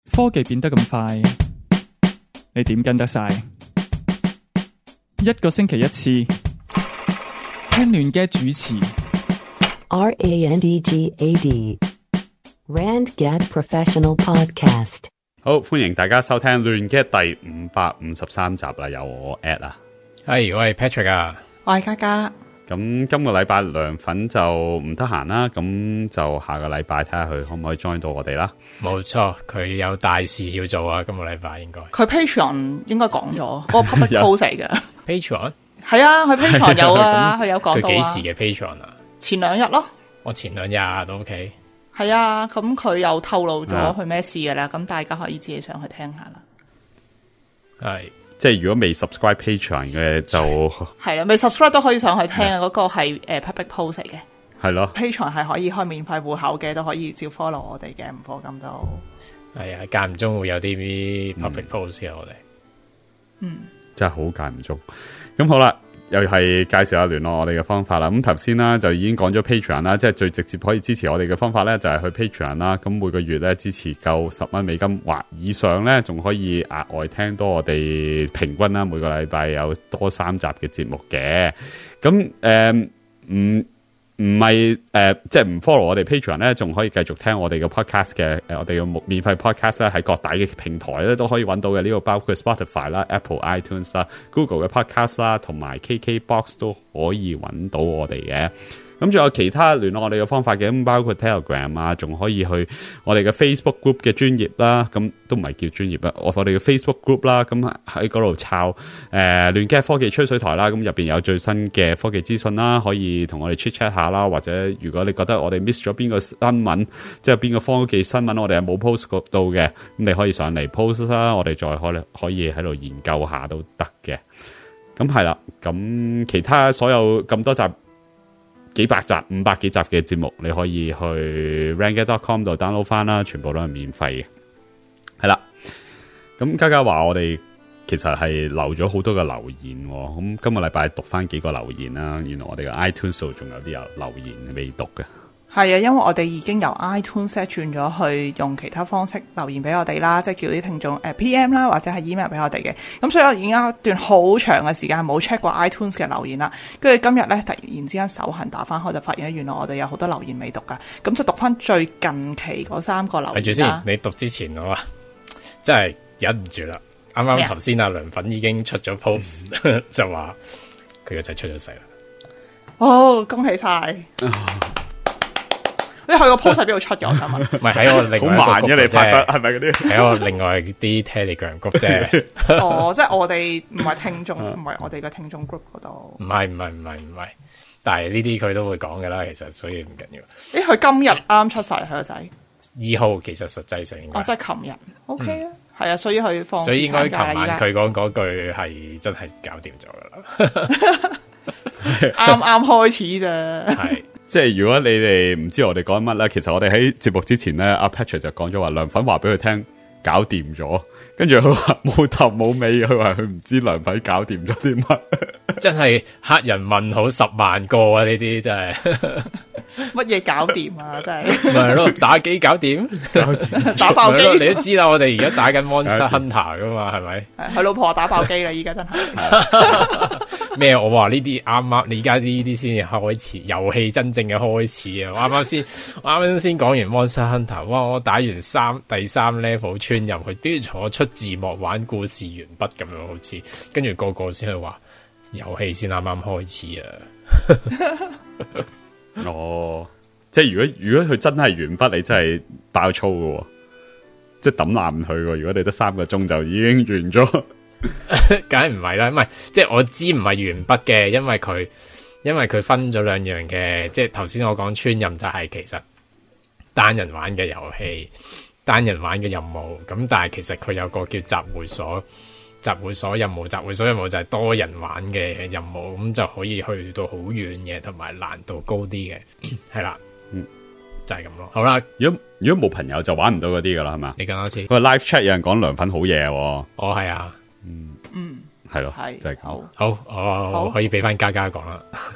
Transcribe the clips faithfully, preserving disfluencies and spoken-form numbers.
科技變得咁快，你點跟得晒？一個星期一次，聽亂嘅主持。 R A N D G A D Rand Gad Professional Podcast。 好，歡迎大家收聽亂嘅第五百五十三集啦，有我 at 啊， 係我係 Patrick 啊， 我係嘉嘉。 咁今個禮拜涼粉就唔得閒啦，咁就下個禮拜睇下佢可唔可以 join 到我哋啦。 冇錯，佢有大事要做啊，今個禮拜應該。 佢 Patreon 應該講咗，嗰個 public post 嚟嘅。 Patreon 係啊，佢 Patreon 有啊，佢有講到啊。 佢幾時嘅 Patreon 啊？ 前兩日咯。 我前兩日都 OK。 係啊，咁佢又透露咗佢咩事嘅啦，咁、啊、大家可以自己上去聽下啦。 係。 即係如果未 subscribe Patreon 嘅就係啦，未 subscribe 都可以上去聽啊。嗰、那個係誒 public post 嚟嘅， 係咯。 Patreon 係可以開免費戶口嘅，都可以照 follow 我哋嘅，唔課金都係啊。間唔中會有啲 public post 嘅、嗯、我哋， 嗯， 真係好間唔中。咁好啦，又係介紹下聯絡我哋嘅方法啦。咁頭先啦就已經講咗 Patreon 啦，即係最直接可以支持我哋嘅方法咧，就係去 Patreon 啦。咁每個月咧支持夠十蚊美金或以上咧，仲可以額外聽多我哋平均啦，每個禮拜有多三集嘅節目嘅。咁誒唔唔係誒，即係唔 follow 我哋 Patreon 咧，仲可以繼續聽我哋嘅 podcast 嘅。誒、呃，我哋嘅免費 podcast 咧喺各大嘅平台咧都可以揾到嘅。呢個包括 Spotify 啦、Apple iTunes 啦、Google 嘅 podcast 啦，同埋 K K Box 都可以揾到我哋嘅。咁仲有其他聯絡我哋嘅方法嘅，咁包括 Telegram 啊，仲可以去我哋嘅 Facebook group 嘅專頁啦，咁都唔係叫專頁啦，我我哋嘅 Facebook group 啦，咁喺嗰度抄誒亂 gad 科技吹水台啦，咁入邊有最新嘅科技資訊啦，可以同我哋 chat chat 下啦，或者如果你覺得我哋 miss 咗邊個新聞，即係邊個科技新聞我哋係冇 post 到嘅，咁你可以上嚟 post 啦，我哋再可可以喺度研究下都得嘅。咁係啦，咁其他所有咁多集。幾百集、五百幾集嘅節目，你可以去 rand gad dot com 度 download 翻啦，全部都係免費嘅。係啦，咁嘉嘉話我哋其實係留咗好多嘅留言，咁今個禮拜讀翻幾個留言啦。原來我哋嘅 iTunes 度仲有啲有留言未讀嘅。 係啊，因為我哋已經由 iTunes 轉咗去用其他方式留言俾我哋啦，即係叫啲聽眾誒 P M 啦，或者係 email 俾我哋嘅。咁所以我已經有一段好長嘅時間冇 check 過 iTunes 嘅留言啦。跟住今日咧突然之間手痕打翻開，就發現原來我哋有好多留言未讀噶。咁就讀翻最近期嗰三個留言啦。 係住先，你讀之前我話真係忍唔住啦。啱啱頭先阿涼粉已經出咗 post 就話佢個仔出咗世啦。 哦，恭喜晒！你去個 post 喺邊度出嘅？我想問。 唔係喺我另外一個 group 好慢嘅你拍得係咪嗰啲？ 喺我另外啲 Telegram group 啫。 哦，即係我哋唔係聽眾，唔係我哋嘅聽眾 group 嗰度。 唔係唔係唔係唔係，但係呢啲佢都會講嘅啦，其實所以唔緊要。 誒，佢今日啱出世，佢個仔二號，其實實際上應該。 哦，即係琴日。O K 啊，係啊，所以佢放。 所以應該琴晚佢講嗰句係真係搞掂咗噶啦。 啱啱開始啫。 係。 即係如果你哋唔知我哋講乜咧，其實我哋喺節目之前咧，阿 Patrick 就講咗話涼粉話俾佢聽搞掂咗，跟住佢話冇頭冇尾，佢話佢唔知涼粉搞掂咗啲乜，真係黑人問號十萬個啊！呢啲真係乜嘢搞掂啊！真係唔係咯，打機搞掂， 打爆機， 你都知啦。我哋而家打緊 Monster Hunter 噶嘛，係咪？ 佢老婆打爆機啦，依家真係。 咩？我話呢啲啱啱，你而家呢啲先至開始，遊戲真正嘅開始啊！啱啱先，啱啱先講完 Monster Hunter，哇！我打完三第三 level 穿入去，跟住我出字幕玩故事完畢咁樣，好似跟住個個先去話遊戲先啱啱開始啊！ 哦，即係如果如果佢真係完畢，你真係爆粗㗎，即係抌爛佢。如果你得三個鐘就已經完咗。 梗係唔係啦，唔係即係我知唔係完畢嘅，因為佢因為佢分咗兩樣嘅，即係頭先我講穿任就係其實單人玩嘅遊戲，單人玩嘅任務，咁但係其實佢有個叫集會所，集會所任務，集會所任務就係多人玩嘅任務，咁就可以去到好遠嘅，同埋難度高啲嘅，係啦，嗯，就係咁咯。好啦， 如果如果冇朋友就玩唔到嗰啲噶啦，係嘛？ 你講多次。 個 live chat 有人講涼粉好嘢， 哦係啊。 嗯嗯， 係咯， 係就係咁。 好，我可以俾翻嘉嘉講啦。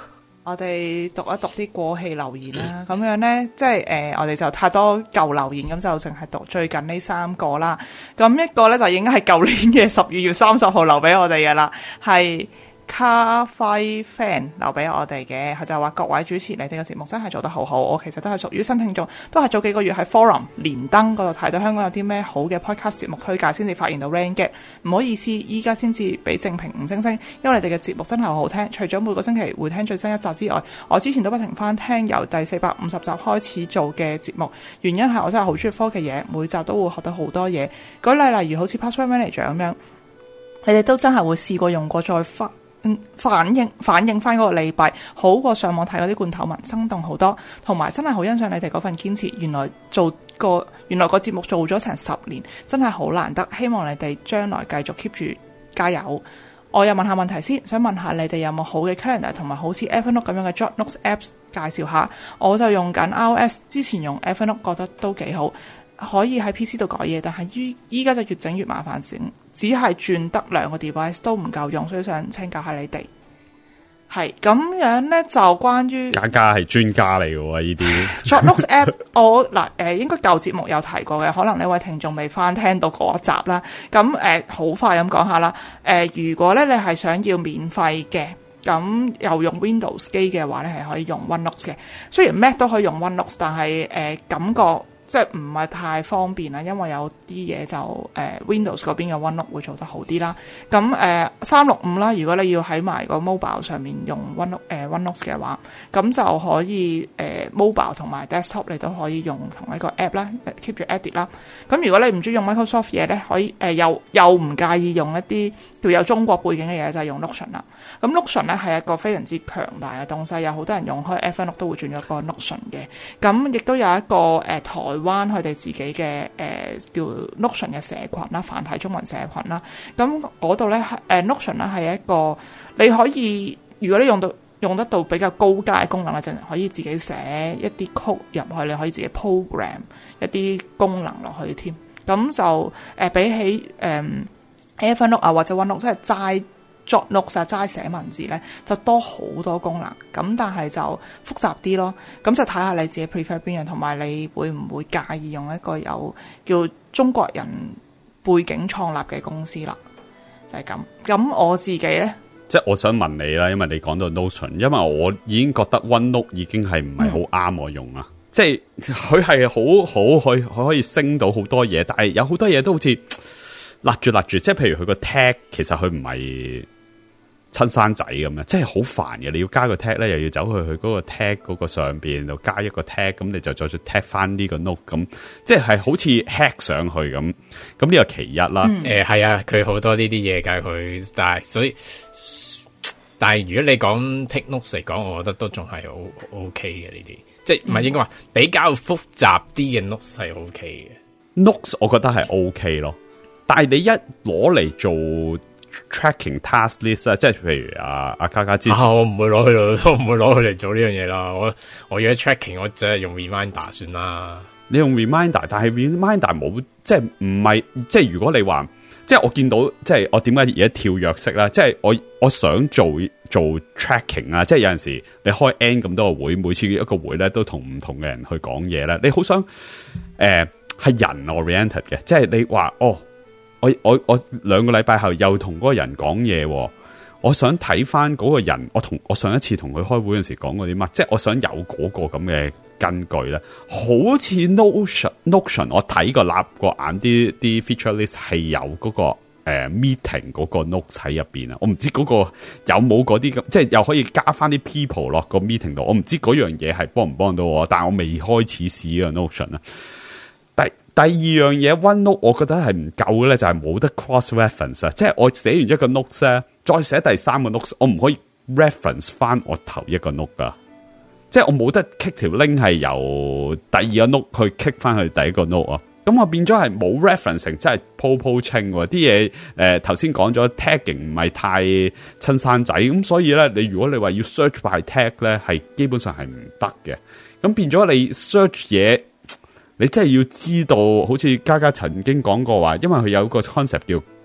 我哋讀一讀啲過氣留言啦。咁樣呢，即係誒、呃，我哋就太多舊留言，咁就淨係讀最近呢三個啦。咁一個呢，就已經係舊年嘅十二月三十號留俾我哋嘅啦，係咖啡 fan 留俾我哋嘅。佢就話各位主持，你哋嘅節目真係做得好好。我其實都係屬於新聽眾，都係早幾個月喺 forum 連登嗰度睇到香港有啲咩好嘅 podcast 節目推介，先至發現到 Rand Gad。唔好意思，依家先至俾正評五星星，因為你哋嘅節目真係好好聽。除咗每個星期會聽最新一集之外，我之前都不停翻聽由第四百五十集開始做嘅節目，原因係我真係好中意科技嘢，每集都會學到好多嘢。舉例例如好似 Password Manager 咁樣，你哋都真係會試過用過再翻。嗯，反映反映翻嗰個利弊，好過上網睇嗰啲罐頭文，生動好多，同埋真係好欣賞你哋嗰份堅持。原來做個原來個節目做咗成十年，真係好難得。希望你哋將來繼續 keep 住加油。我又問下問題先，想問下你哋有冇好嘅 calendar 同埋好似 Evernote 咁樣嘅 Jot Notes apps 介紹下。我就用緊 iOS， 之前用 Evernote 覺得都幾好。可以喺 P C 度改嘢，但係依依家就越整越麻煩，整只係轉得兩個 device 都唔夠用，所以想請教下你哋。係咁樣呢，就關於嘉嘉係專家嚟嘅喎，呢啲 Jot Notes app 我嗱誒、呃、應該舊節目有提過嘅，可能呢位聽眾未翻聽到嗰一集啦。咁誒好快咁講下啦。誒、呃、如果咧你係想要免費嘅，咁又用 Windows 機嘅話咧，係可以用 OneNote 嘅。雖然 Mac 都可以用 OneNote， 但係誒、呃、感覺。即係唔係太方便啦，因為有啲嘢就誒、呃、Windows 嗰邊嘅 OneNote 會做得好啲啦。咁誒三六五啦，如果你要喺埋個 mobile 上面用 OneNote 誒、呃、OneNote 嘅話，咁就可以誒、呃、mobile 同埋 desktop 你都可以用同一個 app 啦 ，keep 住 edit 啦。咁如果你唔中意用 Microsoft 嘢咧，可以誒、呃、又又唔介意用一啲叫有中國背景嘅嘢，就係、是、用 Notion 啦。咁 Notion 咧係一個非常之強大嘅東西，有好多人用開 Evernote 都會轉咗個 Notion 嘅。咁亦都有一個誒、呃、台灣佢哋自己嘅誒、呃、叫 Notion 嘅社群啦，繁體中文社群啦。咁嗰度咧誒 Notion 咧係一個你可以，如果你用到用得到比較高階功能咧，就可以自己寫一啲 code 入去，你可以自己 program 一啲功能落去添。咁就誒、呃、比起誒、呃、Evernote 啊或者 OneNote 即係齋Jot Notes 啊，齋寫文字咧就多好多功能，咁但係就複雜啲咯。咁就睇下你自己 prefer 邊樣，同埋你會唔會介意用一個有叫中國人背景創立嘅公司啦？就係、是、咁。咁我自己咧， 即係我想問你啦，因為你講到 Notion， 因為我已經覺得 OneNote 已經係唔係好啱我用啊。嗯、即係佢係好好可以可以升到好多嘢，但係有好多嘢都好似勒住勒住。即係譬如佢個 tag， 其實佢唔係親生仔咁樣，即係好煩嘅。你要加個 tag 咧，又要走去佢嗰個 tag 嗰個上邊度加一個 tag， 咁你就再再 tag 翻呢個 note， 咁即係好似 hack 上去咁。咁呢個其一啦。誒、 嗯，係、呃、啊，佢好多呢啲嘢㗎，佢但係所以，但係如果你講 take notes 嚟講，我覺得都仲係好 OK 嘅呢啲，即係唔係應該話比較複雜啲嘅 notes 係 OK 嘅。 notes 我覺得係 OK 咯，但係你一攞嚟做tracking task list 啊，即係譬如啊阿嘉嘉之前， 啊、我唔會攞佢嚟，都唔會攞佢嚟做呢樣嘢啦。我我要 tracking，我只係用 reminder 算啦。 你用 reminder， 但係 reminder 冇，即係唔係，即係如果你話，即係我見到，即係我點解而家跳躍式啦？即係我我想做做 tracking 啊，即係有陣時你開 N 咁多個會，每次一個會咧都同唔同嘅人去講嘢咧，你好想誒係、呃、人 oriented 嘅，即係你話哦。我我我兩個禮拜後又同嗰個人講嘢，我想睇翻嗰個人，我同我上一次同佢開會嗰陣時講過啲乜，即係我想有嗰個咁嘅根據咧。好似 Notion Notion， 我睇過立個眼啲啲 feature list 係有嗰、嗰個誒、呃、meeting 嗰個 notes 喺入邊啊。我唔知嗰個有冇嗰啲咁，即係又可以加翻啲 people 落個 meeting 度。我唔知嗰樣嘢係幫唔幫到我，但係我未開始試個 Notion 啊。第二樣嘢 OneNote 我覺得係唔夠嘅咧，就係、是、冇得 cross reference 啊！即係我寫完一個 note 咧，再寫第三個 note， 我唔可以 reference 翻我頭一個 note 噶。即係我冇得 kick 條 link 係由第二個 note 去 kick 翻去第一個 note 啊！咁我變咗係冇 referencing， 真係鋪鋪清喎啲嘢。誒頭先講咗 tagging 唔係太親生仔，咁所以咧，你如果你話要 search by tag 咧，係基本上係唔得嘅。咁變咗你 search 嘢。你真係要知道，好似嘉嘉曾經講過話，因為佢有個 concept 叫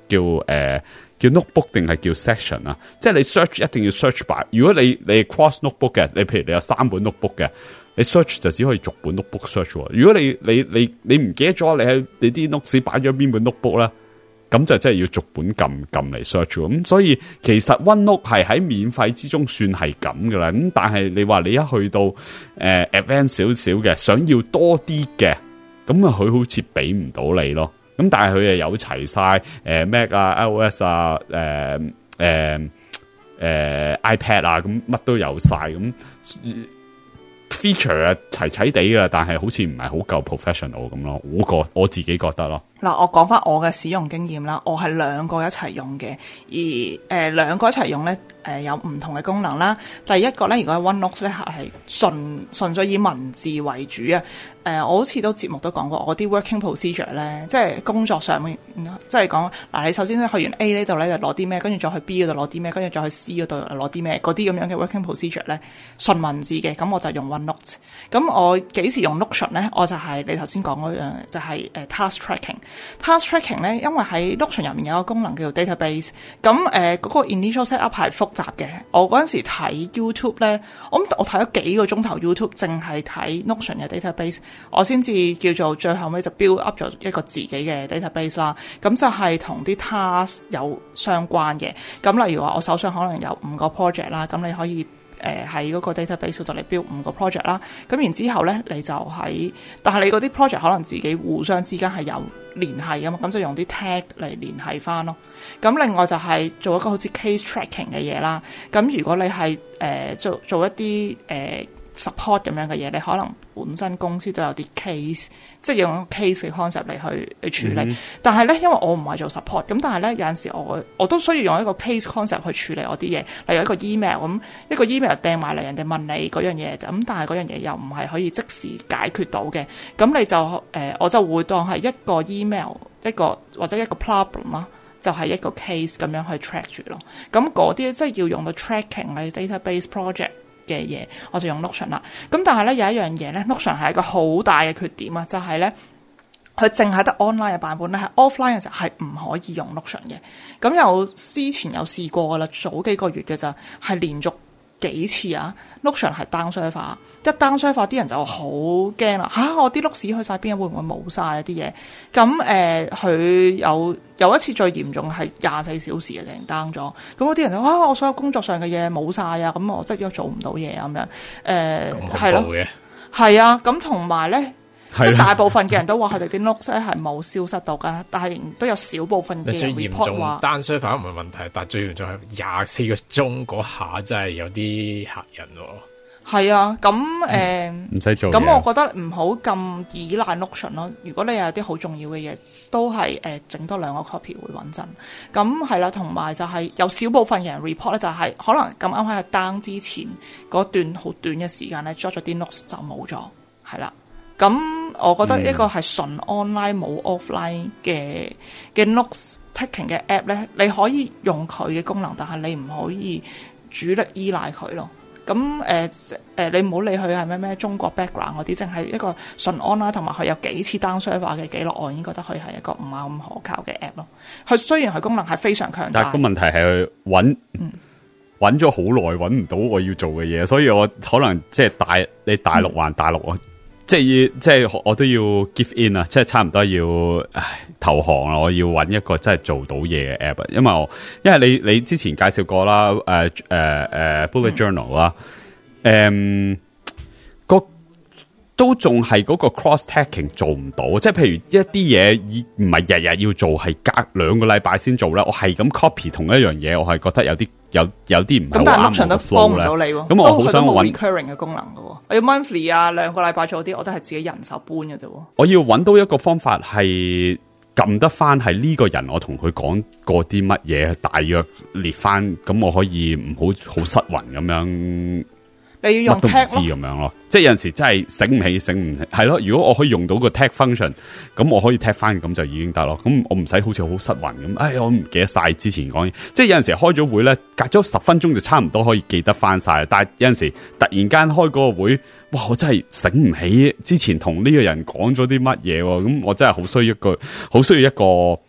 叫誒、呃、叫 notebook 定係叫 section 啊？即係你 search 一定要 search by。如果你你 cross notebook 嘅，你譬如你有三本 notebook 嘅，你 search 就只可以逐本 notebook search。如果你你你你唔記得咗你喺你啲 notes 擺咗邊本 notebook 咧，咁就真係要逐本撳撳嚟 search。咁所以其實 OneNote 係喺免費之中算係咁噶啦。咁但係你話你一去到誒、呃、advanced 少少嘅，想要多啲嘅，咁啊佢好似俾唔到你咯。咁但係佢又有齊晒誒 Mac 啊、iOS 啊、誒誒誒 iPad 啊，咁乜都有晒咁。feature 啊齊齊地噶，但係好似唔係好夠 professional 咁咯，我覺我自己覺得咯。 嗱，我講翻我嘅使用經驗啦，我係兩個一齊用嘅，而誒、呃、兩個一齊用咧，誒、呃、有唔同嘅功能啦。第一個咧，如果係 OneNote 咧係純純粹以文字為主啊。誒、呃，我好似都節目都講過，我啲 working procedure 咧，即係工作上面，即係講嗱，你首先咧去完 A 呢度咧就攞啲咩，跟住再去 B 嗰度攞啲咩，跟住再去 C 嗰度攞啲咩，嗰啲咁樣嘅 working procedure 咧，純文字嘅，咁我就用 OneNote。咁我幾時用 Notion 咧？我就係你頭先講嗰樣，就係、是、誒、呃、task tracking。task tracking 咧，因為喺 Notion 入面有一個功能叫做 database。咁誒嗰個 initial set up 係複雜嘅。我嗰陣時睇 YouTube 咧，我我睇咗幾個鐘頭 YouTube，淨係睇 Notion 嘅 database。我先至叫做最後尾就 build up 咗一個自己嘅 database 啦，咁就係同啲 task 有相關嘅。咁例如話我手上可能有五個 project 啦，咁你可以誒喺嗰個 database 度嚟 build 五個 project 啦。咁然之後咧，你就喺，但係你嗰啲 project 可能自己互相之間係有聯繫㗎嘛，咁就用啲 tag 嚟聯繫翻咯。咁另外就係做一個好似 case tracking 嘅嘢啦。咁如果你係誒、呃、做做一啲誒。呃support 咁樣嘅嘢，你可能本身公司都有啲 case， 即係用 case 嘅 concept 嚟去去處理。嗯、但係咧，因為我唔係做 support，咁但係咧有陣時我我都需要用一個 case concept 去處理我啲嘢，例如一個 email 咁，一個 email 掟埋嚟，人哋問你嗰樣嘢，咁但係嗰樣嘢又唔係可以即時解決到嘅，咁你就誒、呃、我就會當係一個 email 一個或者一個 problem 啦，就係一個 case 咁樣去 track 住咯。咁嗰啲即係要用到 tracking 嘅 database project嘅嘢，我就用 Notion 啦。咁但係咧有一樣嘢咧 Notion 係一個好大嘅缺點啊，就係咧佢淨係得 online 嘅版本咧，係 offline 嘅時候係唔可以用 Notion 嘅。咁有之前有試過噶啦，早幾個月嘅咋，係連續幾次啊 Notion 係 down server， 一 down server 啲人就好驚啦，吓、啊、我啲碌屎去晒邊，會唔會冇晒啊啲嘢？咁誒佢有有一次最嚴重係廿四小時嘅突然 down 咗，咁嗰啲人就哇我所有工作上嘅嘢冇晒啊，咁我即係做唔到嘢咁樣，誒係咯，係啊，咁同埋咧。即係大部分嘅人都話佢哋啲 notes 咧係冇消失到㗎，但係仍然都有少部分嘅 report 話單 server 唔係問題，但係最嚴重係廿四個鐘嗰下真係有啲嚇人喎。 係啊，咁誒唔使做，咁我覺得唔好咁依賴 Notion 咯。如果你有啲好重要嘅嘢，都係誒整多兩個 copy 會穩陣。咁係啦，同埋就係有少部分嘅人 report 咧，就係可能咁啱喺 down 之前嗰段好短嘅時間咧 drop 咗啲 notes 就冇咗，係啦。咁我覺得一個係純 online 冇 offline 嘅嘅 notes taking 嘅 app 咧，你可以用佢嘅功能，但係你唔可以主力依賴佢咯。咁誒誒，你唔好理佢係咩咩中國 background 嗰啲，淨係一個純 online 同埋佢有幾次 down server 嘅記錄，我已經覺得佢係一個唔係咁可靠嘅 app 咯。佢雖然佢功能係非常強大， 但係個問題係去揾揾咗好耐揾唔到我要做嘅嘢，所以我可能即係大你大陸還大陸啊。嗯即係即係我都要 give in 啊！即係差唔多要唉投降啦！我要揾一個真係做到嘢嘅 app， 因為我因為你你之前介紹過啦，誒誒誒 Bullet Journal 啦，誒個都仲係嗰個 cross tagging 做唔到，即係譬如一啲嘢以唔係日日要做，係隔兩個禮拜先做咧，我係咁 copy 同一樣嘢，我係覺得有啲有有啲唔係好啱我嘅 flow 咧。咁我好想揾 recurring 嘅功能嘅，我要 monthly 啊，兩個禮拜做啲，我都係自己人手搬嘅啫。 我要揾到一個方法係撳得翻係呢個人，我同佢講過啲乜嘢，大約列翻，咁我可以唔好好失魂咁樣。 你要用 tag 知咁樣咯，即係有陣時真係醒唔起，醒唔起係咯。如果我可以用到個 tag function，咁我可以 tag 翻，咁就已經得咯。咁我唔使好似好失魂咁。唉，我唔記得晒之前講嘢。即係有陣時開咗會咧，隔咗十分鐘就差唔多可以記得翻晒。但係有陣時突然間開嗰個會，哇！我真係醒唔起之前同呢個人講咗啲乜嘢。咁我真係好需要一個，好需要一個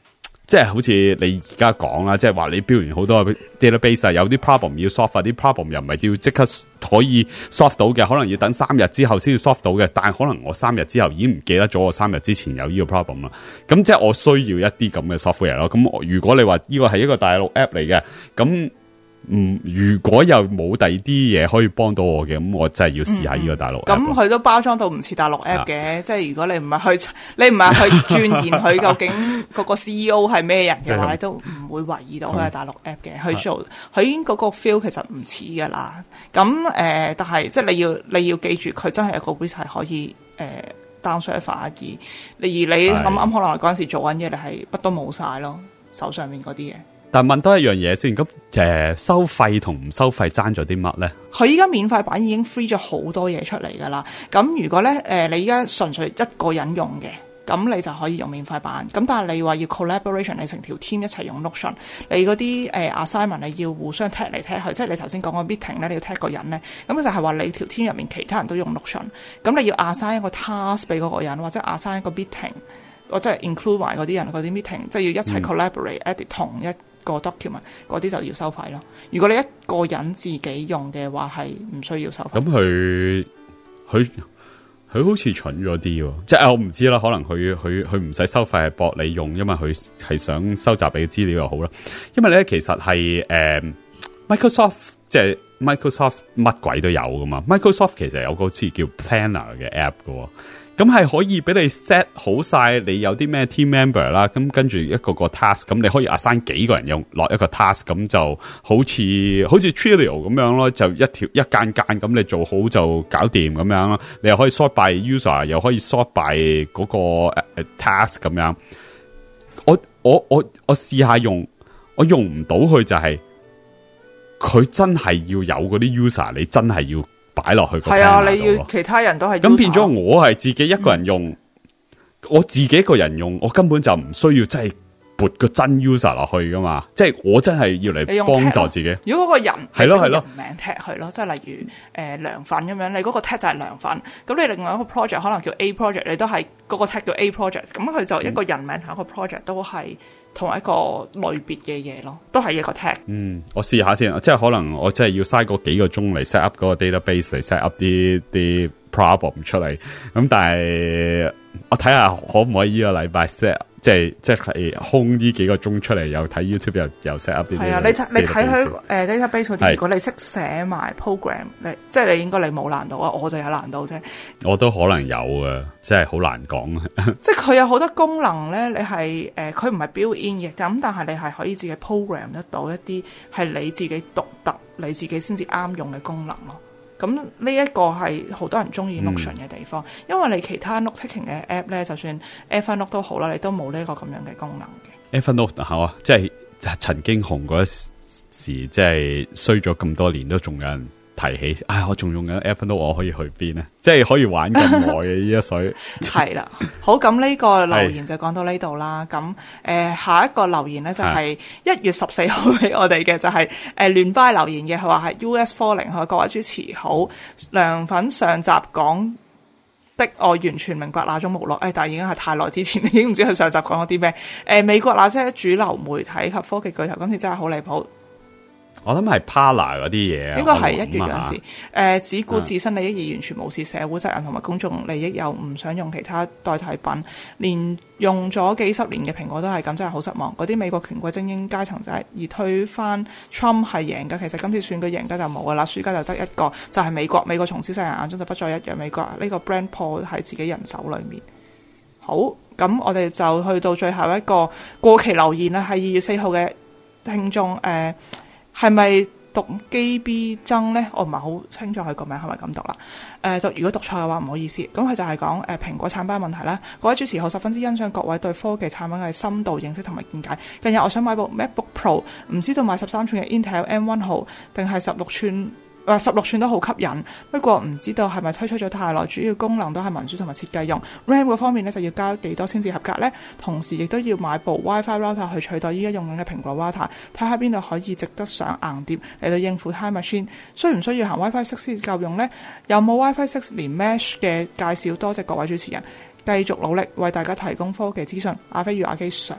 即係好似你而家講啦，即係話你標完好多 database， 有啲 problem 要 solve， 啲 problem 又唔係要即刻可以 solve 到嘅，可能要等三日之後先至 solve 到嘅。但係可能我三日之後已經唔記得咗我三日之前有呢個 problem 啦。咁即係我需要一啲咁嘅 software 咯。咁如果你話呢個係一個大陸 app 嚟嘅，咁嗯，如果又冇第二啲嘢可以幫到我嘅，咁我真係要試下呢個大陸 app。 咁佢都包裝到唔似大陸 app 嘅，即係如果你唔係去，你唔係去鑽研佢究竟嗰個 C E O 係咩人嘅話，你都唔會懷疑到佢係大陸 app 嘅。去做佢已經嗰個 feel 其實唔似噶啦。咁誒、呃，但係即係你要你要記住，佢真係有個 base 係可以誒 down server 而你而你啱啱可能嗰陣時做緊嘢，你係乜都冇晒咯，手上面嗰啲嘢。 但問多一樣嘢先，咁誒、呃、收費同唔收費爭咗啲乜咧？ 佢依家免費版已經 free 咗好多嘢出嚟噶啦。咁如果咧誒、呃、你依家純粹一個人用嘅，咁你就可以用免費版。咁但係你話要 collaboration， 你成條 team 一齊用 Notion， 你嗰啲誒 assignment 你要互相 tag 嚟 tag 去，即係你頭先講個 meeting 咧，你要 tag 個人咧，咁就係話你條 team 入面其他人都用 Notion， 咁你要 assign 一個 task 俾嗰個人，或者 assign 一個 meeting， 或者係 include 埋嗰啲人嗰啲 meeting， 即係要一齊 collaborate、嗯、edit 同一個 document， 嗰啲就要收費咯。如果你一個人自己用嘅話，係唔需要收費。 咁佢佢佢好似蠢咗啲，即係我唔知啦。可能佢佢佢唔使收費係博你用，因為佢係想收集你嘅資料又好啦。因為咧其實係誒、呃、Microsoft 即係 Microsoft 乜鬼都有噶嘛。Microsoft 其實有個好似叫 Planner 嘅 app 噶。咁係可以俾你 set 好晒你有啲咩 team member 啦，咁跟住一個個 task， 咁你可以 assign 幾個人用落一個 task， 咁就好似好似 Trello 咁樣咯，就一條一間間咁你做好就搞掂咁樣咯。你又可以 sort by user， 又可以 sort by 嗰個誒 task 咁樣。我我我我試下用，我用唔到佢就係、是、佢真係要有嗰啲 user， 你真係要擺落去個 planner 度。係啊，你要其他人都係咁變咗，我係自己一個人用、嗯，我自己一個人用，我根本就唔需要真係撥個真 user 落去噶嘛。即係我真係要嚟幫助自己。 如果嗰個人係咯係咯， 名 tag 佢咯，即係例如誒、呃、涼粉咁樣，你嗰個 tag 就係涼粉。咁你另外一個 project 可能叫 A project， 你都係嗰個 tag 叫 A project。咁佢就一個人名同一個 project 都係同一個類別嘅嘢咯，都係一個 tag。嗯， 我試下先，即係可能我真係要嘥嗰幾個鐘嚟 set up 嗰個 database 嚟 set up 啲啲 problem 出嚟。咁但係我睇下可唔可以呢個禮拜 set， 即係即係空呢幾個鐘出嚟，又睇 YouTube 又又 set up 啲。係啊，你睇你睇佢誒 database 嗰啲，如果你識寫埋 program， 你即係你應該你冇難度啊，我就有難度啫。我都可能有啊，即係好難講。即係佢有好多功能咧，你係誒佢唔係 build in 嘅，咁但係你係可以自己 program 得到一啲係你自己獨特、你自己先至啱用嘅功能咯。咁呢一個係好多人中意 Notion 嘅地方、嗯，因為你其他 note taking 嘅 app 咧，就算 Evernote 都好啦，你都冇呢個咁樣嘅功能嘅。Evernote 好啊，即係曾經紅嗰時，即係衰咗咁多年都仲有人提起，唉、哎，我仲用緊 Evernote， 我可以去邊呢？即係可以玩咁耐嘅呢一水。係啦，好，咁呢個留言就講到呢度啦。咁誒、呃，下一個留言咧就係一月十四號俾我哋嘅，就係誒聯拜留言嘅，佢話係 U S 四零，佢話各位主持好，涼粉上集講的我完全明白那種無奈，誒、哎，但係已經係太耐之前，已經唔知佢上集講咗啲咩。誒、呃，美國那些主流媒體及科技巨頭，今次真係好離譜。我諗係 Parler 嗰啲嘢啊，應該係一月嗰陣時，誒、呃，只顧自身利益而完全無視社會責任同埋公眾利益，又唔想用其他代替品，連用咗幾十年嘅蘋果都係咁，真係好失望。嗰啲美國權貴精英階層仔而推翻 Trump 係贏家，其實今次選舉贏家就冇噶啦，輸家就得一個，就係、是、美國。美國從此世人眼中就不再一樣，美國呢個 brand 破喺自己人手裏面。好，咁我哋就去到最後一個過期留言啦，係二月四號嘅聽眾誒。呃係咪讀基 B 曾咧？我唔係好清楚佢個名係咪咁讀啦。誒、呃，讀如果讀錯嘅話唔好意思。咁佢就係講誒蘋果產品問題啦。各位主持好，十分之欣賞各位對科技產品嘅深度認識同埋見解。近日我想買部 MacBook Pro， 唔知道買十三寸嘅 Intel M 一 號定係十六寸。話十六寸都好吸引，不過唔知道係咪推出咗太耐，主要功能都係文書同埋設計用。RAM 嗰方面咧就要加幾多先至合格呢？同時亦都要買部 WiFi router 去取代依家用緊嘅蘋果 router， 睇下邊度可以值得上硬碟嚟到應付 Time Machine。需唔需要行 WiFi 六先夠用呢？有冇 WiFi 六連 Mesh 嘅介紹？多謝各位主持人，繼續努力為大家提供科技資訊。阿飛與阿基上。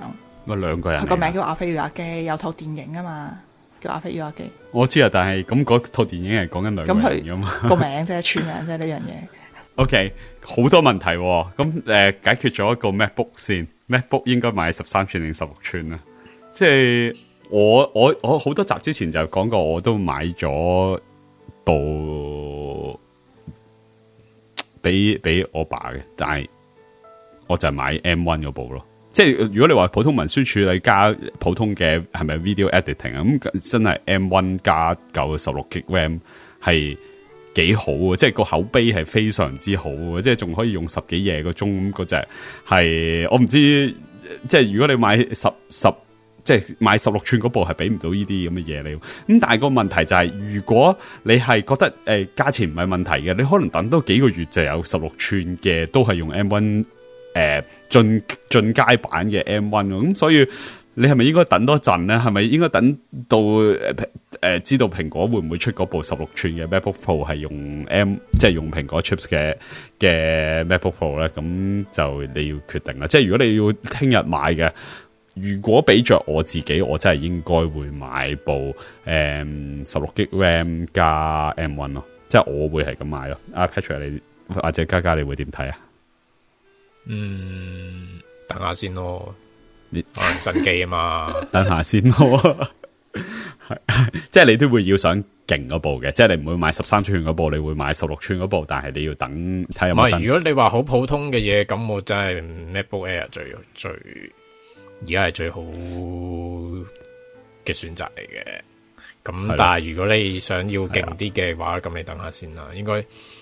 我兩個人嚟㗎。 佢個名叫阿飛與阿基，有套電影啊嘛，叫阿飛與阿基。 我知啊，但係咁嗰套電影係講緊兩個人㗎嘛， 個名啫，全名啫呢樣嘢。 OK， 好多問題喎、啊，咁誒、呃、解決咗一個 MacBook 先 ，MacBook 應該買十三寸定十六寸啊？即係我我我好多集之前就講過，我都買咗部俾俾我爸嘅，但係我就係買 M 一 嗰部咯。即係如果你話普通文書處理加普通嘅係咪 video editing 啊？咁真係 M 一 加九十六 G RAM 係。幾好啊！即係個口碑係非常之好啊！即係仲可以用十幾夜個鐘嗰隻係，我唔知即係如果你買十十即係買十六寸嗰部係俾唔到呢啲咁嘅嘢你。咁但係個問題就係、是，如果你係覺得誒價、呃、錢唔係問題嘅，你可能等多幾個月就有十六寸嘅，都係用 M 一 誒進進階版嘅 M 一咁，所以。你係咪應該等多陣咧？係咪應該等到誒誒、呃、知道蘋果會唔會出嗰部十六寸嘅 MacBook Pro 係用 M 即係用蘋果 chips 嘅嘅 MacBook Pro 咧？咁就你要決定啦。即係如果你要聽日買嘅，如果俾着我自己，我真係應該會買部誒十六 G RAM 加 M 一 咯。即係我會係咁買咯。阿 Patrick 你或者嘉嘉你會點睇啊？ 嗯，等下先咯。可能新機啊嘛， 等下先咯。即係你都會要想勁嗰部嘅，即係你唔會買十三寸嗰部，你會買十六寸嗰部，但係你要等睇下有冇新。 如果你話好普通嘅嘢，咁我真係 MacBook Air 最最而家係最好嘅選擇嚟嘅。咁但係如果你想要勁啲嘅話，咁你等下先啦。應該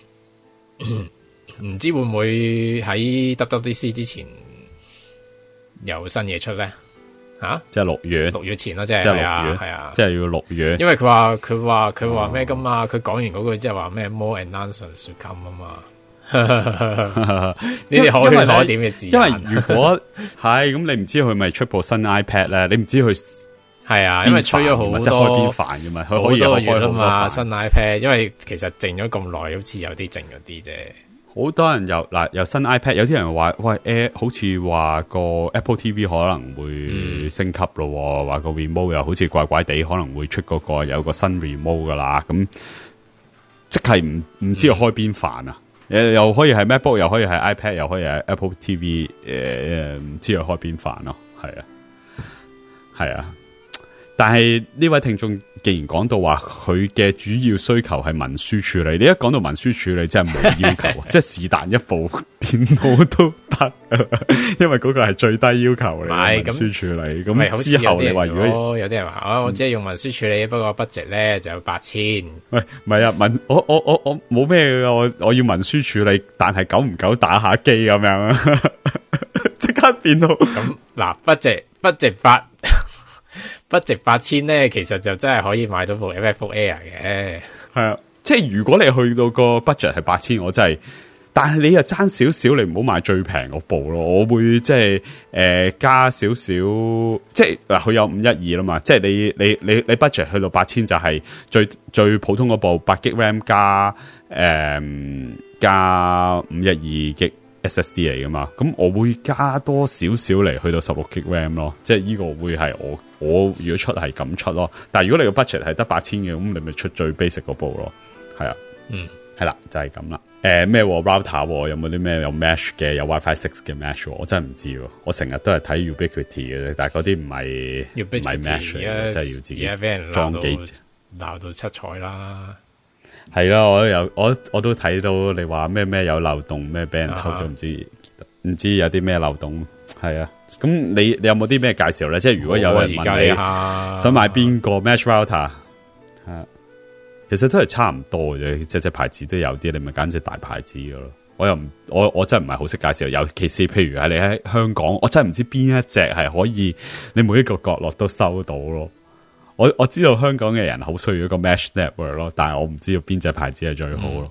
唔知會唔會喺 W W D C 之前有新嘢出咧？吓、啊， 即係六月， 六月前咯，即係係啊，係啊， 即係要六月。 因為佢話佢話佢話咩噶嘛？佢講完嗰句即係話咩 more announcements to come 啊嘛。呢啲可圈可點嘅字眼。 因為如果係咁，你唔知佢咪出部新 iPad 咧？你唔知佢係啊，因為吹咗好多， 即係開邊飯噶嘛？佢可以好多月啦嘛， 開新 iPad。因為其實靜咗咁耐，好似有啲靜咗啲啫。 好多人有嗱，有新 iPad，有啲人話喂，誒，好似話個 Apple T V 可能會升級咯，話、嗯、個 remote 又好似怪怪地，可能會出嗰個有個新 remote 噶啦，咁即係唔唔知道開邊飯啊？誒、嗯，又可以係 MacBook， 又可以係 iPad， 又可以係 Apple T V， 誒、呃，唔知道開邊飯咯？係啊，係啊。但係呢位聽眾既然講到話佢嘅主要需求係文書處理，你一講到文書處理真係冇要求，即係是但一部電腦都得，因為嗰個係最低要求嚟。文書處理咁之後你話如果有啲人話啊，我只係用文書處理，嗯、不過 budget 咧就有八千。 喂，唔係啊，文我我我我冇咩噶，我我要文書處理，但係久唔久打下機咁樣啊，即刻變到咁嗱，budget budget 八。不值八千咧，其實就真係可以買到部 MacBook Air 嘅。 係啊，即係如果你去到個 budget 係八千，我真係，但係你又爭少少，你唔好買最平嗰部咯。我會即係誒、呃、加少少，即係嗱，佢有五一二啦嘛，即係你你你你 budget 去到八千就係最最普通嗰部八 G RAM 加誒、呃、加五一二 G S S D 嚟噶嘛，咁我會加多少少嚟去到十六 G RAM 咯，即係呢個會係我我如果出係咁出咯，但係如果你個 budget 係得八千嘅，咁你咪出最 basic 嗰部咯，係啊，嗯，係啦，就係咁啦。誒、呃、咩 router 有冇啲咩有 mesh 嘅有 WiFi six 嘅 mesh？我真係唔知，我成日都係睇 Ubiquiti 嘅，但係嗰啲唔係唔係 mesh 嘅，真係要自己裝機， 鬧到七彩啦。 係啦，我都有我我都睇到你話咩咩有漏洞，咩俾人偷咗，唔、啊、知唔知有啲咩漏洞。係啊，咁你你有冇啲咩介紹咧？即係如果有人問你想買邊個 Mesh Router，係啊，其實都係差唔多嘅，隻隻牌子都有啲，你咪揀隻大牌子嘅咯。我又唔我我真係唔係好識介紹，尤其是譬如係你喺香港，我真係唔知邊一隻係可以你每一個角落都收到咯。我我知道香港嘅人好需要一個 Mesh Network 咯，但係我唔知道邊隻牌子係最好咯。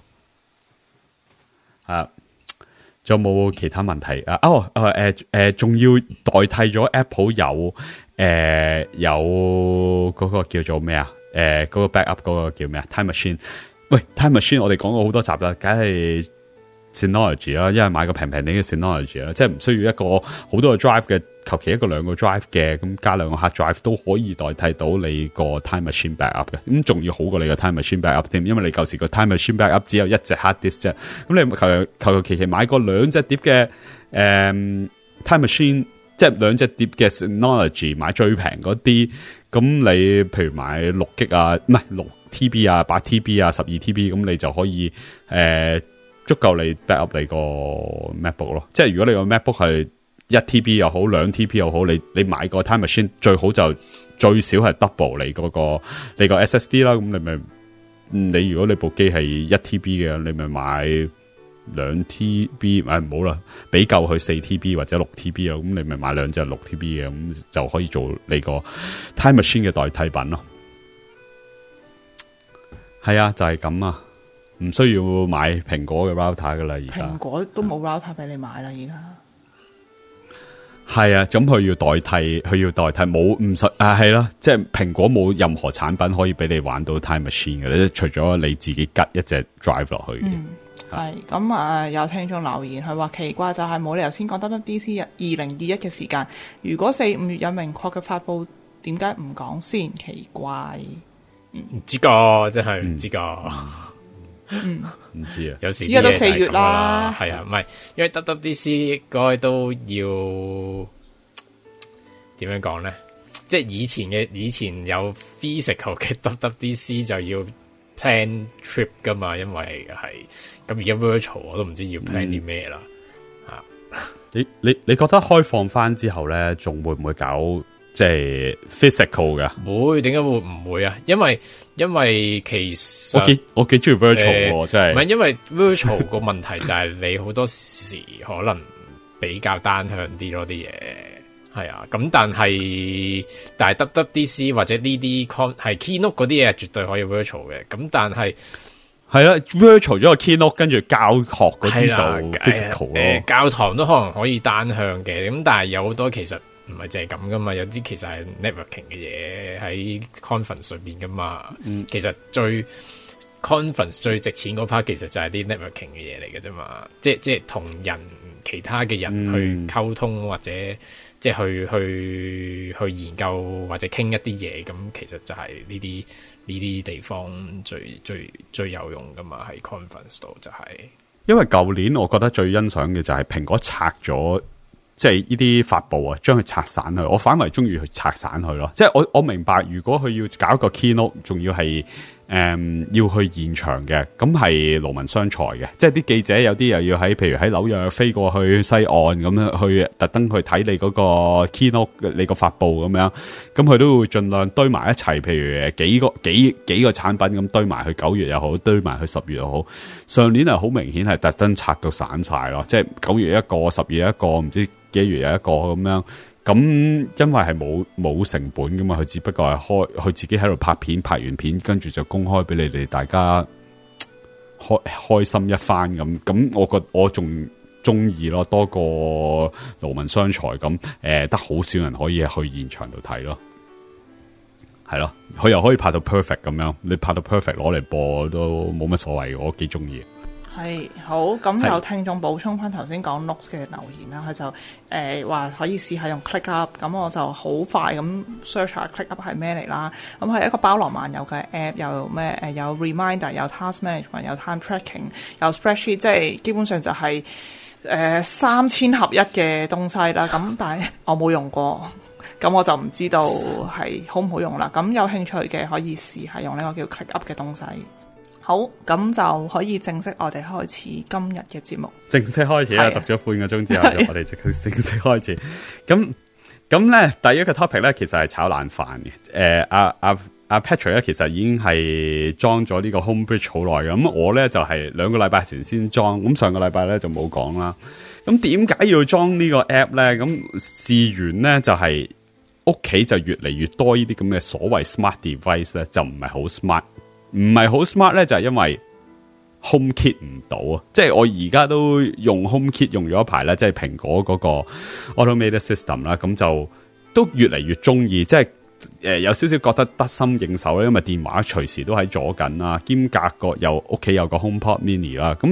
啊、嗯，仲有冇其他問題啊？哦，誒誒誒，仲、呃、要代替咗 Apple 有誒、呃、有嗰個叫做咩啊？誒、呃，嗰、那個 backup 嗰個叫咩啊 ？Time Machine。喂 ，Time Machine 我哋講過好多集啦，梗係 Synology 啦，一係買個平平啲嘅 Synology 啦，即係唔需要一個好多個 drive 嘅，求其一個兩個 drive 嘅，咁加兩個 hard drive 都可以代替到你個 Time Machine backup 嘅，咁仲要好過你個 Time Machine backup 添，因為你舊時個 Time Machine backup 只有一隻 hard disk 啫，咁你求求求其其買個兩隻碟嘅誒、嗯、Time Machine， 即係兩隻碟嘅 Synology， 買最平嗰啲，咁你譬如買六 G 啊，唔係六 T B 啊，八 T B 啊，十二 T B， 咁你就可以誒。呃足夠你 backup 你個 MacBook 咯，即係如果你個 MacBook 係一 T B 又好，兩 T B 又好，你你買個 Time Machine 最好就最少係 double 你嗰、那個你個 S S D 啦，咁你咪你如果你部機係一 T B 嘅，你咪買兩 T B， 誒唔好啦，比夠去四 T B 或者六 T B 啊，咁你咪買兩隻六 T B 嘅，咁就可以做你個 Time Machine 嘅代替品咯。係啊，就係、是、咁啊。唔需要買蘋果嘅 router 噶啦，而家蘋果都冇 router 俾你買啦，而家係啊，咁佢要代替，佢要代替冇唔實啊，係啦，即係蘋果冇任何產品可以俾你玩到 Time Machine 嘅咧，除咗你自己吉一隻 drive 落去嘅。 嗯，係咁啊，有聽眾留言佢話奇怪就係冇理由先講 W W D C 二零二一嘅時間，如果四五月有明確嘅發布，點解唔講先？奇怪， 唔、嗯、知個真係唔知個。嗯嗯， 唔知啊， 有時依家都四月啦， 係啊，唔係，因為 W W D C 應該都要點樣講咧？即係以前嘅以前有 physical 嘅 W W D C 就要 plan trip 噶嘛，因為係咁而家 virtual 我都唔知要 plan 啲咩啦。啊、嗯， 你你你覺得開放翻之後咧，仲會唔會搞？即係 physical 嘅， 會點解會唔會啊？因為因為其實我幾我幾中意 virtual，呃、真係唔係因為 virtual 個問題就係你好多時可能比較單向啲咯啲嘢，係啊。咁但係但係 W W D C 或者呢啲 con 係 keynote 嗰啲嘢絕對可以 virtual 嘅。咁但係係啦 virtual 咗個 keynote， 跟住教學嗰啲就 physical 咯。 呃、教堂都可能可以單向嘅，咁但係有好多其實。唔係淨係咁噶嘛，有啲其實係 networking 嘅嘢喺 conference 上邊噶嘛。嗯、其實最 conference 最值錢嗰 part 其實就係啲 networking 嘅嘢嚟嘅啫嘛。即係即係同人其他嘅人去溝通、嗯、或者即係去去去研究或者傾一啲嘢，咁其實就係呢啲呢啲地方最最最有用噶嘛。喺 conference 度就係、是，因為舊年我覺得最欣賞嘅就係蘋果拆咗。即係呢啲發佈啊，將佢拆散去，我反為中意去拆散去咯。即係我我明白，如果佢要搞一個 keynote，仲要係誒、嗯、要去現場嘅，咁係勞民傷財嘅。即係啲記者有啲又要喺，譬如喺紐約飛過去西岸咁樣去，特登去睇你嗰個 keynote， 你個發佈咁樣，咁佢都會盡量堆埋一齊。譬如幾個幾幾個產品咁堆埋去九月又好，堆埋去十月又好。上年係好明顯係特登拆到散晒咯，即係九月一個，十月一個，唔知幾月有一個咁樣，咁因為係冇冇成本噶嘛，佢只不過係開佢自己喺度拍片，拍完片跟住就公開俾你哋大家開開心一番咁，咁我覺得我仲中意咯，多過勞民傷財咁，誒、呃、得好少人可以去現場度睇咯，係咯，佢又可以拍到 perfect 咁樣，你拍到 perfect 攞嚟播都冇乜所謂，我幾中意。 係好，咁有聽眾補充翻頭先講 Notes 嘅留言啦，佢就誒話、呃、可以試下用 ClickUp， 咁我就好快咁 search 下 ClickUp 係咩嚟啦。咁係一個包羅萬有嘅 app， 有咩誒有 reminder， 有 task management， 有 time tracking， 有 spreadsheet， 即係基本上就係誒三千合一嘅東西啦。咁但係我冇用過，咁我就唔知道係好唔好用啦。咁有興趣嘅可以試下用呢個叫 ClickUp 嘅東西。好，咁就可以正式我哋開始今日嘅節目。正式開始啦，讀咗半個鐘之後，我哋即刻正式開始。咁咁咧，第一個 topic 咧，其實係炒冷飯嘅。誒、呃，阿阿阿 Patrick 咧，其實已經係裝咗呢個 Homebridge 好耐嘅。咁我咧就係兩個禮拜前先裝，咁上個禮拜咧就冇講啦。咁點解要裝呢個 app 咧？咁事緣咧就係屋企就越嚟越多呢啲咁嘅所謂 smart device 咧，就唔係好 smart。唔係好 smart 咧，就係、是、因為 HomeKit 唔到啊！即係我而家都用 HomeKit 用咗一排咧，即係蘋果嗰個 Automated System 啦，咁就都越嚟越中意，即係誒、呃、有少少覺得得心應手咧，因為電話隨時都喺左近啦，兼隔個又屋企有個 HomePod Mini 啦，咁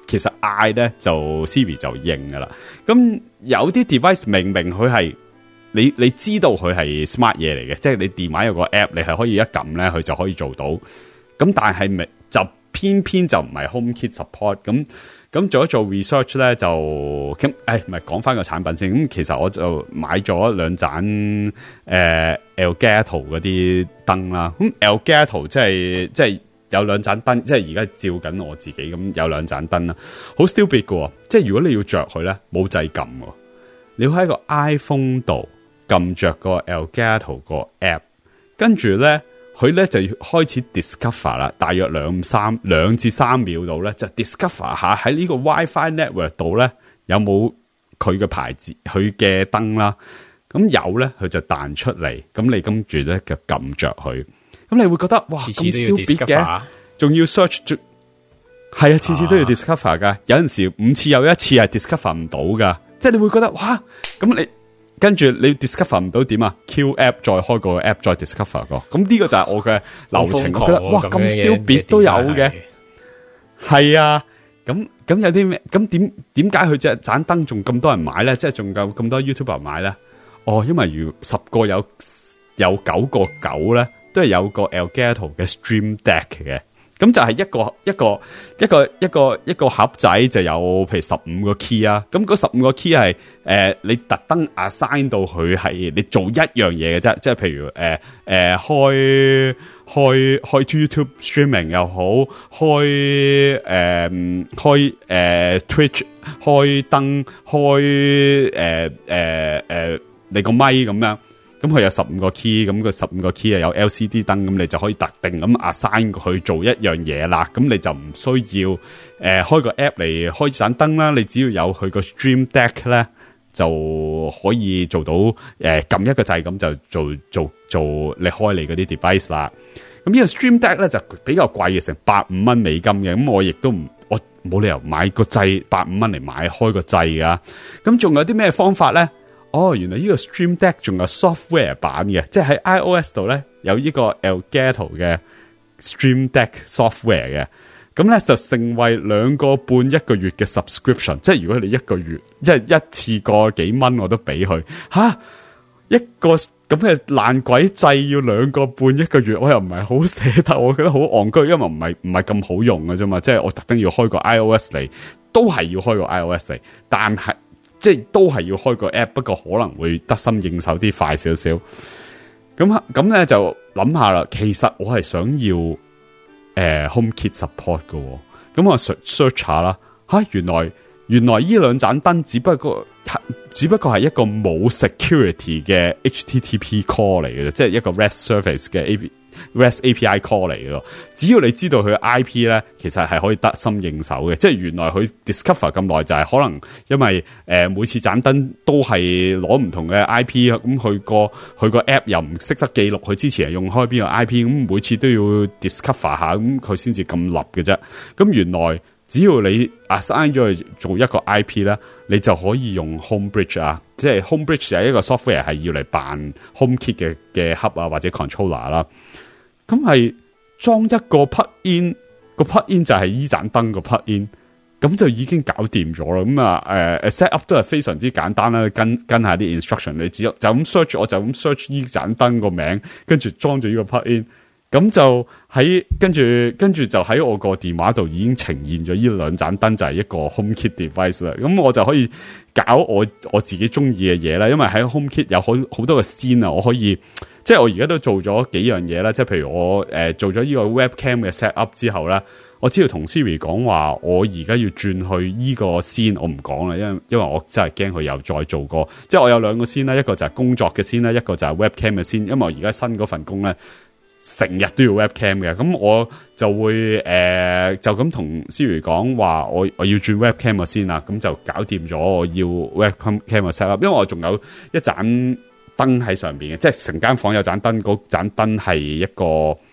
其實嗌咧就 Siri 就應噶啦。咁有啲 device 明明佢係你你知道佢係 smart 嘢嚟嘅，即係你電話有個 app， 你係可以一撳咧佢就可以做到。咁但係咪就偏偏就唔係 HomeKit support 咁？咁做一做 research 咧就咁，誒唔係講翻個產品先。咁其實我就買咗兩盞誒、呃、Elgato 嗰啲燈啦。咁 Elgato 即係即係有兩盞燈，即係而家照緊我自己咁有兩盞燈啦。好 stupid 嘅，即係如果你要着佢咧冇掣撳，你要喺個 iPhone 度撳着個 Elgato 個 app， 跟住咧。佢咧就開始 discover 啦，大約兩三兩至三秒度咧，就 discover 下喺呢個 WiFi network 度咧有冇佢嘅牌子、佢嘅燈啦。咁有咧，佢就彈出嚟。咁你跟住咧就撳着佢。咁你會覺得哇，咁 stupid 嘅，仲要 search 住，係啊，次次都要 discover 噶。有陣時五次有一次係 discover 唔到噶，即係你會覺得哇，咁你。跟住你 discover 唔到點啊 ？Q app 再開個 app 再 discover 個，咁呢個就係我嘅流程。我覺得哇咁 stupid 都有嘅，係啊。咁咁有啲咩？咁點點解佢隻盞燈仲咁多人買咧？即係仲夠咁多 YouTuber 買咧？哦，因為如十個有有九個九咧，都係有個 Elgato 嘅 Stream Deck 嘅。咁就係一個一個一個一個一個盒仔就有譬如十五個 key 啊，咁嗰十五個 key 係誒、呃、你特登 assign 到佢係你做一樣嘢嘅啫，即係譬如誒誒、呃呃、開開開 YouTube streaming 又好，開誒、呃、開誒、呃、Twitch 開燈開誒誒誒你個咪咁樣。咁佢有十五個 key， 咁個十五個 key 啊有 L C D 燈，咁你就可以特定咁 assign 佢做一樣嘢啦。咁你就唔需要誒、呃、開個 app 嚟開盞燈啦。你只要有佢個 Stream Deck 咧，就可以做到誒撳、呃、一個掣咁就做做做你開你嗰啲 device 啦。咁呢個 Stream Deck 咧就比較貴嘅，成百五蚊美金嘅。咁我亦都唔我冇理由買個掣百五蚊嚟買開個掣噶。咁仲有啲咩方法咧？哦，原來呢個 Stream Deck 仲有 software 版嘅，即係喺 iOS 度咧有呢個 Elgato 嘅 Stream Deck software 嘅，咁咧就成為兩個半一個月嘅 subscription， 即係如果你一個月即係一次過幾蚊我都俾佢吓，一個咁嘅爛鬼掣要兩個半一個月，我又唔係好捨得，我覺得好戇居，因為唔係唔係咁好用嘅啫嘛，即係我特登要開個 iOS 嚟，都係要開個 iOS 嚟，但係。即係都係要開個 app， 不過可能會得心應手啲快少少。咁咁咧就諗下啦，其實我係想要誒、呃、HomeKit support 嘅。咁我 search 下啦，吓、啊、原來原來呢兩盞燈只不過只不過係一個冇 security 嘅 H T T P call 嚟嘅，即係一個 REST service 嘅 A P REST A P I call 嚟嘅咯。只要你知道佢嘅 I P 咧，其實係可以得心應手嘅。即係原來佢 discover 咁耐就係可能因為誒、呃、每次盞燈都係攞唔同嘅 I P， 咁佢個佢個 app 又唔識得記錄佢之前係用開邊個 I P， 咁每次都要 discover 下，咁佢先至咁立嘅啫。咁原來只要你 assign 咗去做一個 I P 咧，你就可以用 HomeBridge 啊，即係 HomeBridge 就係一個 software 係要嚟扮 HomeKit 嘅嘅 hub 啊或者 controller 啦。咁係裝一個 plug in，個 plug in 就係依盞燈個 plug in，咁就已經搞掂咗啦。咁啊誒 set up 都係非常之簡單啦，跟跟下啲 instruction， 你只要就咁 search， 我就咁 search 依盞燈個名，跟住裝咗呢個 plug in。咁就喺跟住跟住就喺我個電話度已經呈現咗呢兩盞燈就係一個 HomeKit device 啦。咁我就可以搞我我自己中意嘅嘢啦。因為喺 HomeKit 有好好多個 scene啊，我可以即係我而家都做咗幾樣嘢啦。即係譬如我誒、呃、做咗呢個 webcam 嘅 set up 之後咧，我只要同 Siri 講話，我而家要轉去呢個 scene， 我唔講啦，因為因為我真係驚佢又再做過。即係我有兩個 scene 啦，一個就係工作嘅 scene 啦，一個就係 webcam 嘅 scene。因為我而家新嗰份工咧，成日都要 webcam 嘅，咁我就會誒、呃、就咁同 Siri 講話，我我要轉 webcam 嘅先啦，咁就搞掂咗我要 webcam 嘅 set up。因為我仲有一盞燈喺上邊嘅，即係成間房有盞燈，嗰盞燈係一個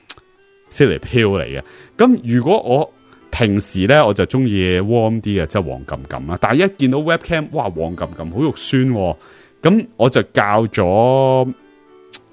Philips Hue 嚟嘅。咁如果我平時咧，我就中意 warm 啲嘅，即係黃冚冚啦。但係一見到 webcam， 哇，黃冚冚好肉酸喎。咁我就校咗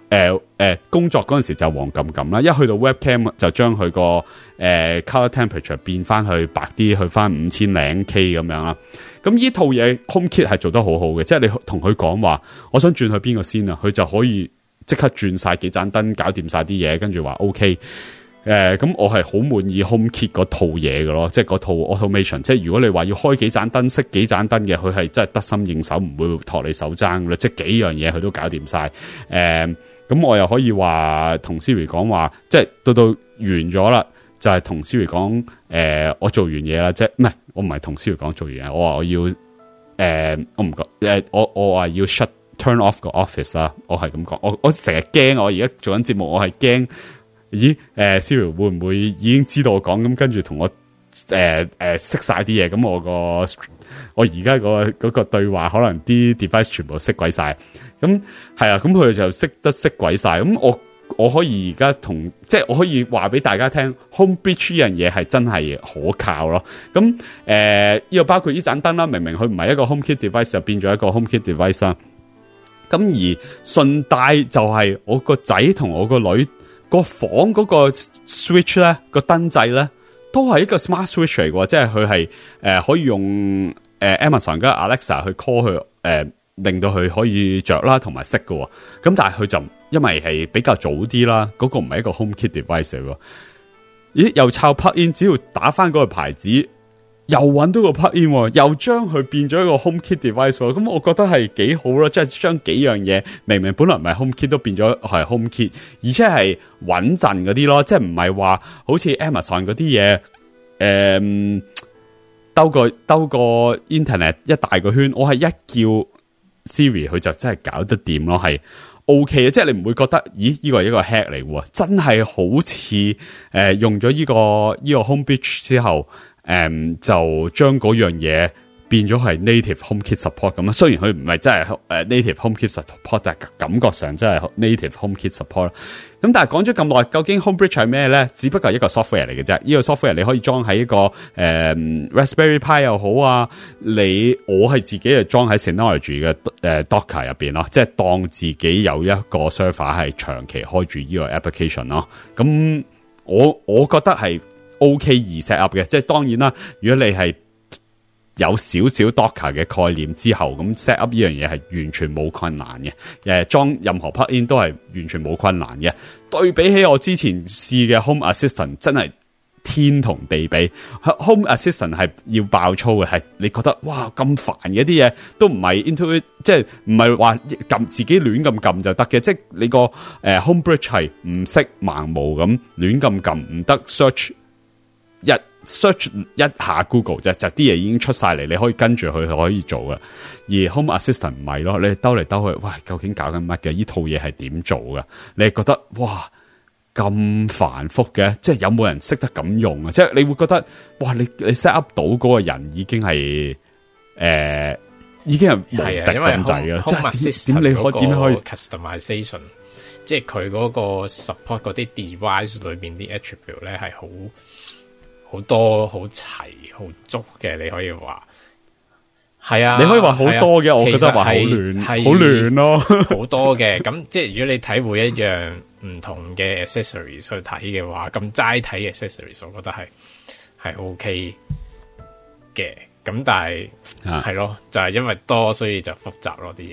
誒誒工作嗰陣時就黃撳撳啦，一去到 webcam 就將佢個誒 color temperature 變翻去白啲，去翻五千零 K 咁樣啦。咁呢套嘢 HomeKit 係做得好好嘅，即係你同佢講話，我想轉去邊個先啊，佢就可以即刻轉晒幾盞燈，搞掂晒啲嘢，跟住話 OK。誒，咁、呃、我係好滿意 HomeKit 嗰套嘢嘅咯，即係嗰套 automation。即係如果你話要開幾盞燈、熄幾盞燈嘅，佢係真係得心應手，唔會托你手踭嘅，即係幾樣嘢佢都搞掂晒。誒、呃，咁我又可以話同 Siri 講話，即係到到完咗啦，就係、是、同 Siri 講，誒、呃，我做完嘢啦，即係唔係，我唔係同 Siri 講做完嘢，我話我要，誒、呃，我唔覺，誒、呃，我我話要 shut turn off 個 office 啦，我係咁講，我我成日驚，我而家做緊節目，我係驚。咦？誒、呃、，Siri 會唔會已經知道我講咁，跟住同我誒誒熄晒啲嘢？咁、呃呃、我個我而家個嗰個對話可能啲 device 全部熄鬼晒。咁係啊，咁佢就熄得熄鬼晒。咁我我可以而家同即係我可以話俾大家聽 ，HomeBridge 呢樣嘢係真係可靠咯。咁誒，呢、呃、個包括呢盞燈啦，明明佢唔係一個 HomeKit device，就變咗一個 HomeKit device 啦。咁而順帶就係我個仔同我個女。個房嗰個 switch 咧，個燈掣咧，都係一個 smart switch 嚟嘅，即係佢係誒可以用誒、呃、Amazon 嘅 Alexa 去 call 佢誒、呃，令到佢可以着啦，同埋熄嘅。咁但係佢就因為係比較早啲啦，嗰、那個唔係一個 HomeKit device 嚟喎。咦？又抄 plug in，只要打翻嗰個牌子。又揾到個 plug-in，又將佢變咗一個 HomeKit device，咁我覺得係幾好咯，即係將幾樣嘢明明本來唔係 HomeKit 都變咗係 HomeKit，而且係穩陣嗰啲咯，即係唔係話好似 Amazon 嗰啲嘢，誒、嗯，兜個兜個 internet 一大個圈，我係一叫 Siri 佢就真係搞得掂咯，係 OK 嘅，即係你唔會覺得，咦？呢個係一個 hack 嚟喎，真係好似誒、呃、用咗呢、這個呢、這個 HomeBridge 之後。誒、嗯，就將嗰樣嘢變咗係 native HomeKit support 咁啊。雖然佢唔係真係誒 native HomeKit support， 但係感覺上真係 native HomeKit support。咁但係講咗咁耐，究竟 HomeBridge 係咩咧？只不過係一個 software 嚟嘅啫。呢、這個 software 你可以裝喺一個誒、嗯、Raspberry Pi 又好啊。你我係自己係裝喺 Synology 嘅誒、呃、Docker 入邊咯，即係當自己有一個 server 係長期開住呢個 application 咯。咁我我覺得係。OK 易 set up 嘅，即係當然啦。如果你係有少少 Docker 嘅概念之後，咁 set up 呢樣嘢係完全冇困難嘅。誒，裝任何 plugin 都係完全冇困難嘅。對比起我之前試嘅 Home Assistant，真係天同地比。Home Assistant 係要爆粗嘅，係你覺得哇咁煩嘅啲嘢，都唔係 Intuit，即係唔係話撳自己亂咁撳就得嘅。即係你個誒 HomeBridge 係唔識盲毛咁亂咁撳唔得 search。一 search 一下 Google 啫，就啲嘢已經出晒嚟，你可以跟住佢可以做嘅。而 Home Assistant 唔係咯，你兜嚟兜去，哇，究竟搞緊乜嘅？呢套嘢係點做嘅？你係覺得哇咁繁複嘅？即係有冇人識得咁用啊？即係你會覺得哇，你你 set up 到嗰個人已經係誒、呃，已經係無敵咁滯啦。即係點你可點可以 customization？即係佢嗰個 support 嗰啲 device 裏邊啲 attribute 咧係好。好多好齊好足嘅，你可以話係啊， 你可以話好多嘅，我覺得話好亂，好亂咯， 好多嘅。咁即係如果你睇每一樣唔同嘅 accessories 去睇嘅話，咁齋睇 accessories，我覺得係係 OK 嘅。咁但係係咯，就係、是、因為多，所以就複雜咯啲嘢。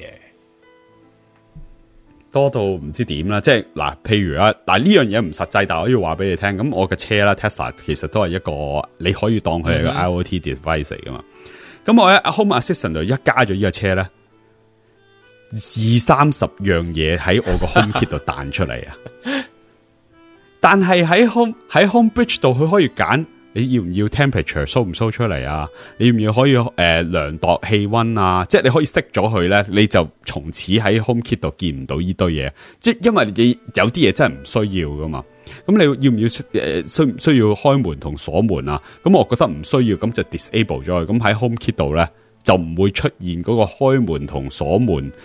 多到唔知點啦，即係嗱，譬如啊，嗱呢樣嘢唔實際，但係我要話俾你聽，咁我嘅車啦 Tesla 其實都係一個你可以當佢係個 IoT device 嚟噶嘛。咁、嗯、我喺 Home Assistant 度一加咗呢個車咧，二三十樣嘢喺我個 HomeKit 度彈出嚟啊！但係喺 Home 喺 HomeBridge 度，佢可以揀。你要唔要 temperature show 唔 show 出嚟啊？你要唔要可以誒、呃、量度氣溫啊？即係你可以熄咗佢咧，你就從此喺 HomeKit 度見唔到呢堆嘢。即係因為你有啲嘢真係唔需要噶嘛。咁你要唔要誒、呃、需唔需要開門同鎖門啊？咁我覺得唔需要，咁就 disable 咗佢。咁喺 HomeKit 度咧就唔會出現嗰個開門同鎖門嗰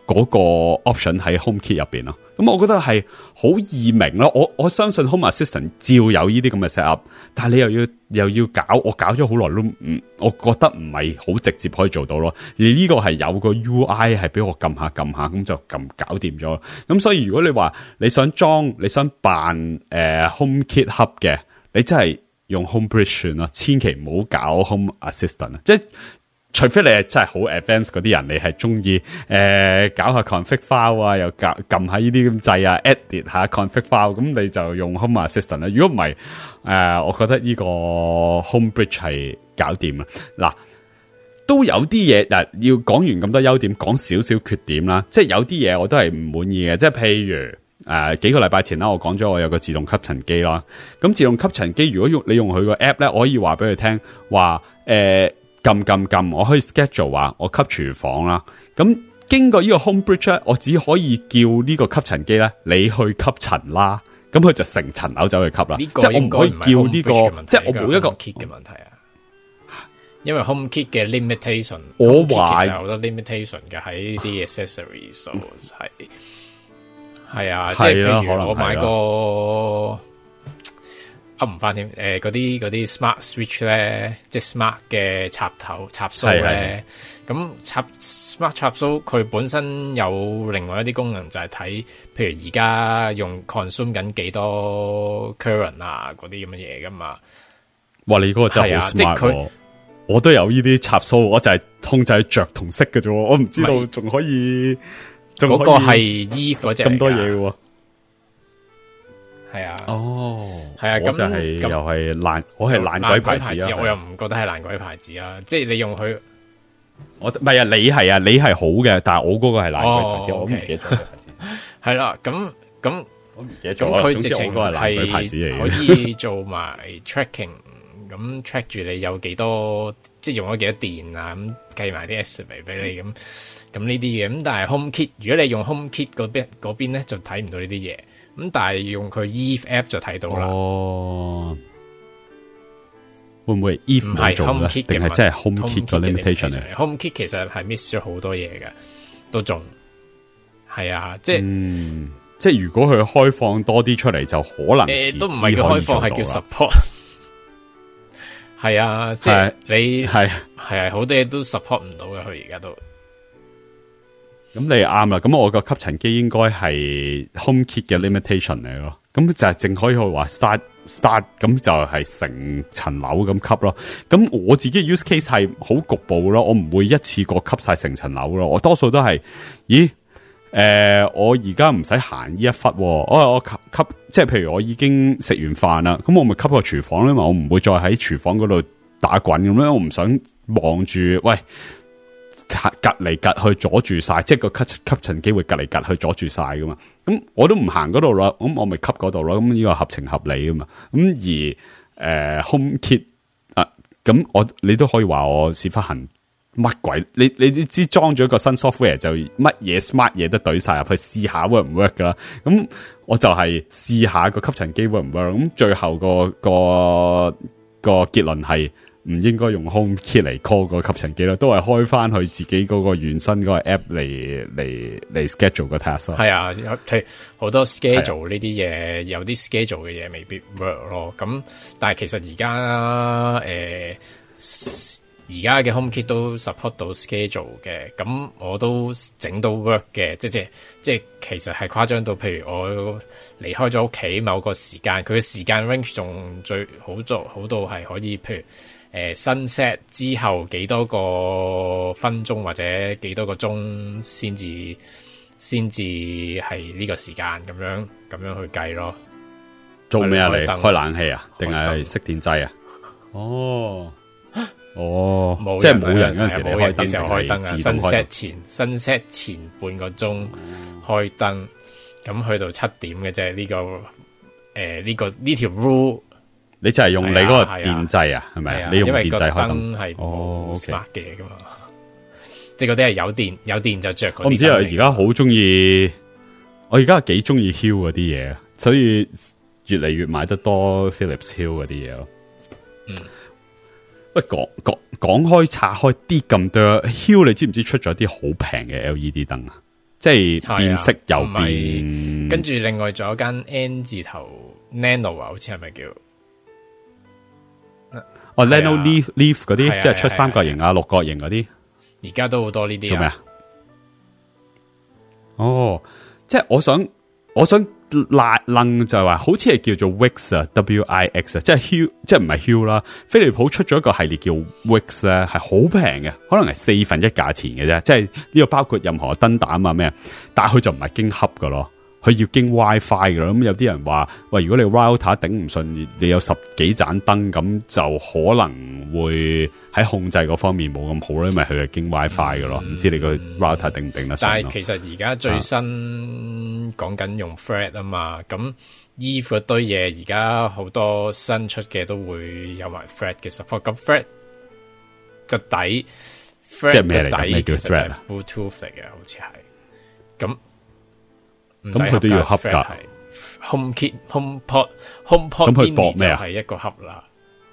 嗰個 option 喺 HomeKit 入邊咯。咁我覺得係好易明咯。我我相信 Home Assistant 照有呢啲咁嘅 set up， 但係你又要又要搞，我搞咗好耐都唔，我覺得唔係好直接可以做到咯。而呢個係有個 U I 係俾我撳下撳下，咁就撳搞掂咗。咁所以如果你話你想裝，你想扮誒、呃、HomeKit Hub 嘅，你真係用 HomeBridge 算啦，千祈唔好搞 Home Assistant 啊！即係除非你係真係好 advanced 嗰啲人，你係中意誒搞下 config file 啊，又撳撳下呢啲咁掣啊 ，edit 下 config file，咁你就用 Home Assistant 啦。如果唔係，誒、呃，我覺得呢個 HomeBridge 係搞掂啦。嗱，都有啲嘢嗱，要講完咁多優點，講少少缺點啦。即係有啲嘢我都係唔滿意嘅，即係譬如誒、呃、幾個禮拜前啦，我講咗我有個自動吸塵機啦。咁自動吸塵機如果用你用佢個 app 咧，我可以話俾佢聽話誒。撳撳撳，我可以 schedule 話我吸廚房啦。咁經過呢個 HomeBridge 咧，我只可以叫呢個吸塵機咧，你去吸塵啦。咁佢就成層樓走去吸啦。 呢個即係我唔可以叫呢、這個，即係我冇一個 HomeKit 嘅問題啊。因為 HomeKit 嘅 limitation， 我話其實有好多 limitation 嘅喺啲 accessories 度係係啊，即係譬如我買個。噏唔翻添，誒嗰啲嗰啲 smart switch 咧，即係 smart 嘅插頭插蘇咧，咁插 smart 插蘇佢本身有另外一啲功能就係睇，譬如而家用 consume 緊幾多 current 啊嗰啲咁嘅嘢噶嘛。哇！ 你嗰個真係好 smart 喎，我都有呢啲插蘇，我就係控制着同熄嘅啫，我唔知道仲可以，嗰、 嗰個係 Eve 嗰隻咁多嘢嘅喎。 係啊， 哦， 係啊，咁就係又係爛，我係爛鬼牌子啊！ 我又唔覺得係爛鬼牌子啊，即係你用佢， 我唔係啊，你係啊，你係好嘅，但係我嗰個係爛鬼牌子， 哦、 我唔記得咗個牌子。 係啦，咁咁我唔記得咗，佢直情係爛鬼牌子嚟嘅， 可以做埋 tracking， 咁 track 住你有幾多，即係用咗幾多電啊，咁計埋啲 estimate 俾你咁，咁呢啲嘅，咁但係 HomeKit， 如果你用 HomeKit 嗰邊嗰邊咧，就睇唔到呢啲嘢。咁但係用佢 Eve app 就睇到啦。哦， 會唔會 Eve 唔係 HomeKit 定係真係 HomeKit 個 limitation 嚟 ？HomeKit 其實係 miss 咗好多嘢嘅，都仲係啊，即係、 嗯，即係如果佢開放多啲出嚟，就可能誒、 呃，都唔係叫開放，係叫 support。係啊，即係你係係啊，好多嘢都 support 唔到嘅，佢而家都。 咁你啱啦，咁我個吸塵機應該係 HomeKit 嘅 limitation 嚟咯，咁就係淨可以去話 start start，咁就係成層樓咁吸咯。咁我自己 use case 係好局部咯，我唔會一次過吸晒成層樓咯，我多數都係，咦，誒、呃，我而家唔使行呢一忽，我我吸吸，即係譬如我已經食完飯啦，咁我咪吸個廚房咧嘛，我唔會再喺廚房嗰度打滾咁樣，我唔想望住，喂。隔嚟隔去阻住晒，即係個吸吸塵機會隔嚟隔去阻住晒噶嘛。咁我都唔行嗰度啦，咁我咪吸嗰度咯。咁呢個合情合理噶嘛。咁而誒、呃、HomeKit 啊，咁我你都可以話我屎忽痕乜鬼？你你知裝咗個新 software 就乜嘢 smart 嘢都懟晒入去試下 work 唔 work 噶啦。咁我就係試下個吸塵機 work 唔 work。咁最後個個個結論係。唔應該用 HomeKit 嚟 call 個吸塵機咯，都係開翻去自己嗰個原生嗰個 app 嚟嚟嚟 schedule 個 task。係啊，有好多 schedule 呢啲嘢，有啲 schedule 嘅嘢未必 work 咯。咁但係其實而家誒而家嘅 HomeKit 都 support 到 schedule 嘅，咁我都整到 work 嘅，即即即其實係誇張到，譬如我離開咗屋企某個時間，佢嘅時間 range 仲最好做好到係可以，譬如。誒 sunset 之後幾多個分鐘或者幾多個鐘先至先至係呢個時間咁樣咁樣去計咯。做咩啊？你開冷氣啊？定係熄電掣啊？哦哦，即係冇人嗰陣時，冇人嘅時候開燈啊。sunset 前 sunset 前半個鐘開燈，咁去到七點嘅啫。呢個誒呢個呢條 rule。你就係用你嗰個電掣啊，係咪、啊啊？你用電掣開燈係哦 smart 嘅噶嘛，即係嗰啲係有電有電就着。我唔知啊，而家好中意，我而家幾中意 Hue 嗰啲嘢，所以越嚟越買得多 Philips Hue 嗰啲嘢咯。嗯，喂，講講講開拆開啲咁多 Hue，你知唔知出咗啲好平嘅 L E D 燈啊？ 即係變色又唔係變。 跟住另外仲有間 N 字頭 Nano 啊，好似係咪叫？ 哦 ，Nano Leaf Leaf 嗰啲， 係啊即係出三角形啊、六角形嗰啲。 而家都好多呢啲做咩啊？哦，即係我想，我想拉楞就係話，好似係叫做 Wix 啊 ，W I X 啊，即係 Hue，即係唔係 Hue 啦。飛利浦出咗一個系列叫 Wix 咧，係好平嘅，可能係四分一價錢嘅啫。即係呢個包括任何燈膽啊咩，但係佢就唔係經盒噶咯。佢要經 WiFi 噶啦，咁有啲人話，喂，如果你 router 頂唔順，你有十幾盞燈，咁就可能會喺控制嗰方面冇咁好啦，因為佢係經 WiFi 噶咯，唔、嗯、知你個 router 頂唔頂得順。 但係其實而家最新講緊、啊、用 Thread 啊嘛，咁 Eve 嗰堆嘢而家好多新出嘅都會有埋 Thread 嘅 support。咁 Thread 個底 ，Thread 嘅底其實就係 Bluetooth 嚟嘅，好似係咁。咁佢都要盒噶 ，HomeKit、HomePod、HomePod Mini 就係一個盒啦。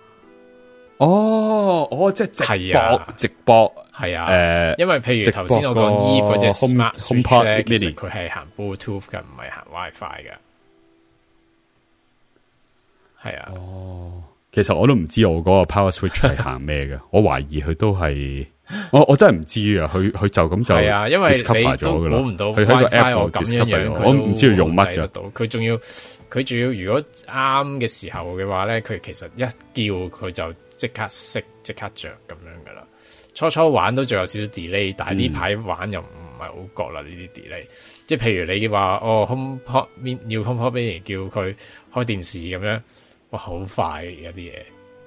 哦，哦，即係直播， 啊、 直播係啊。誒、 呃， 因為譬如頭先我講 Eve 嗰隻 Smart Switch 咧，其實佢係行 Bluetooth 嘅，唔係行 WiFi 嘅。係啊。 哦，其實我都唔知我嗰個 Power Switch 係行咩嘅，我懷疑佢都係。我我真係唔知啊，佢佢就咁就係啊，因為你都估唔到 WiFi 我咁樣樣， 我唔知佢用乜嘅。 佢仲要佢仲要，如果啱嘅時候嘅話咧，佢其實一叫佢就即刻熄即刻着咁樣噶啦。初初玩都仲有少少 delay， 但係呢排玩又唔係好覺啦呢啲 delay。即係譬如你話哦 HomePod 要 HomePod Mini 叫佢開電視咁樣，哇好快而家啲嘢。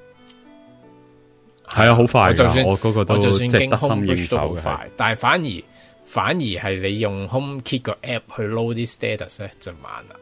係啊，好快噶！我嗰個都即係得心應手嘅。快，但係反而反而係你用 HomeKit 個 app 去 load 啲 status 咧就慢啦。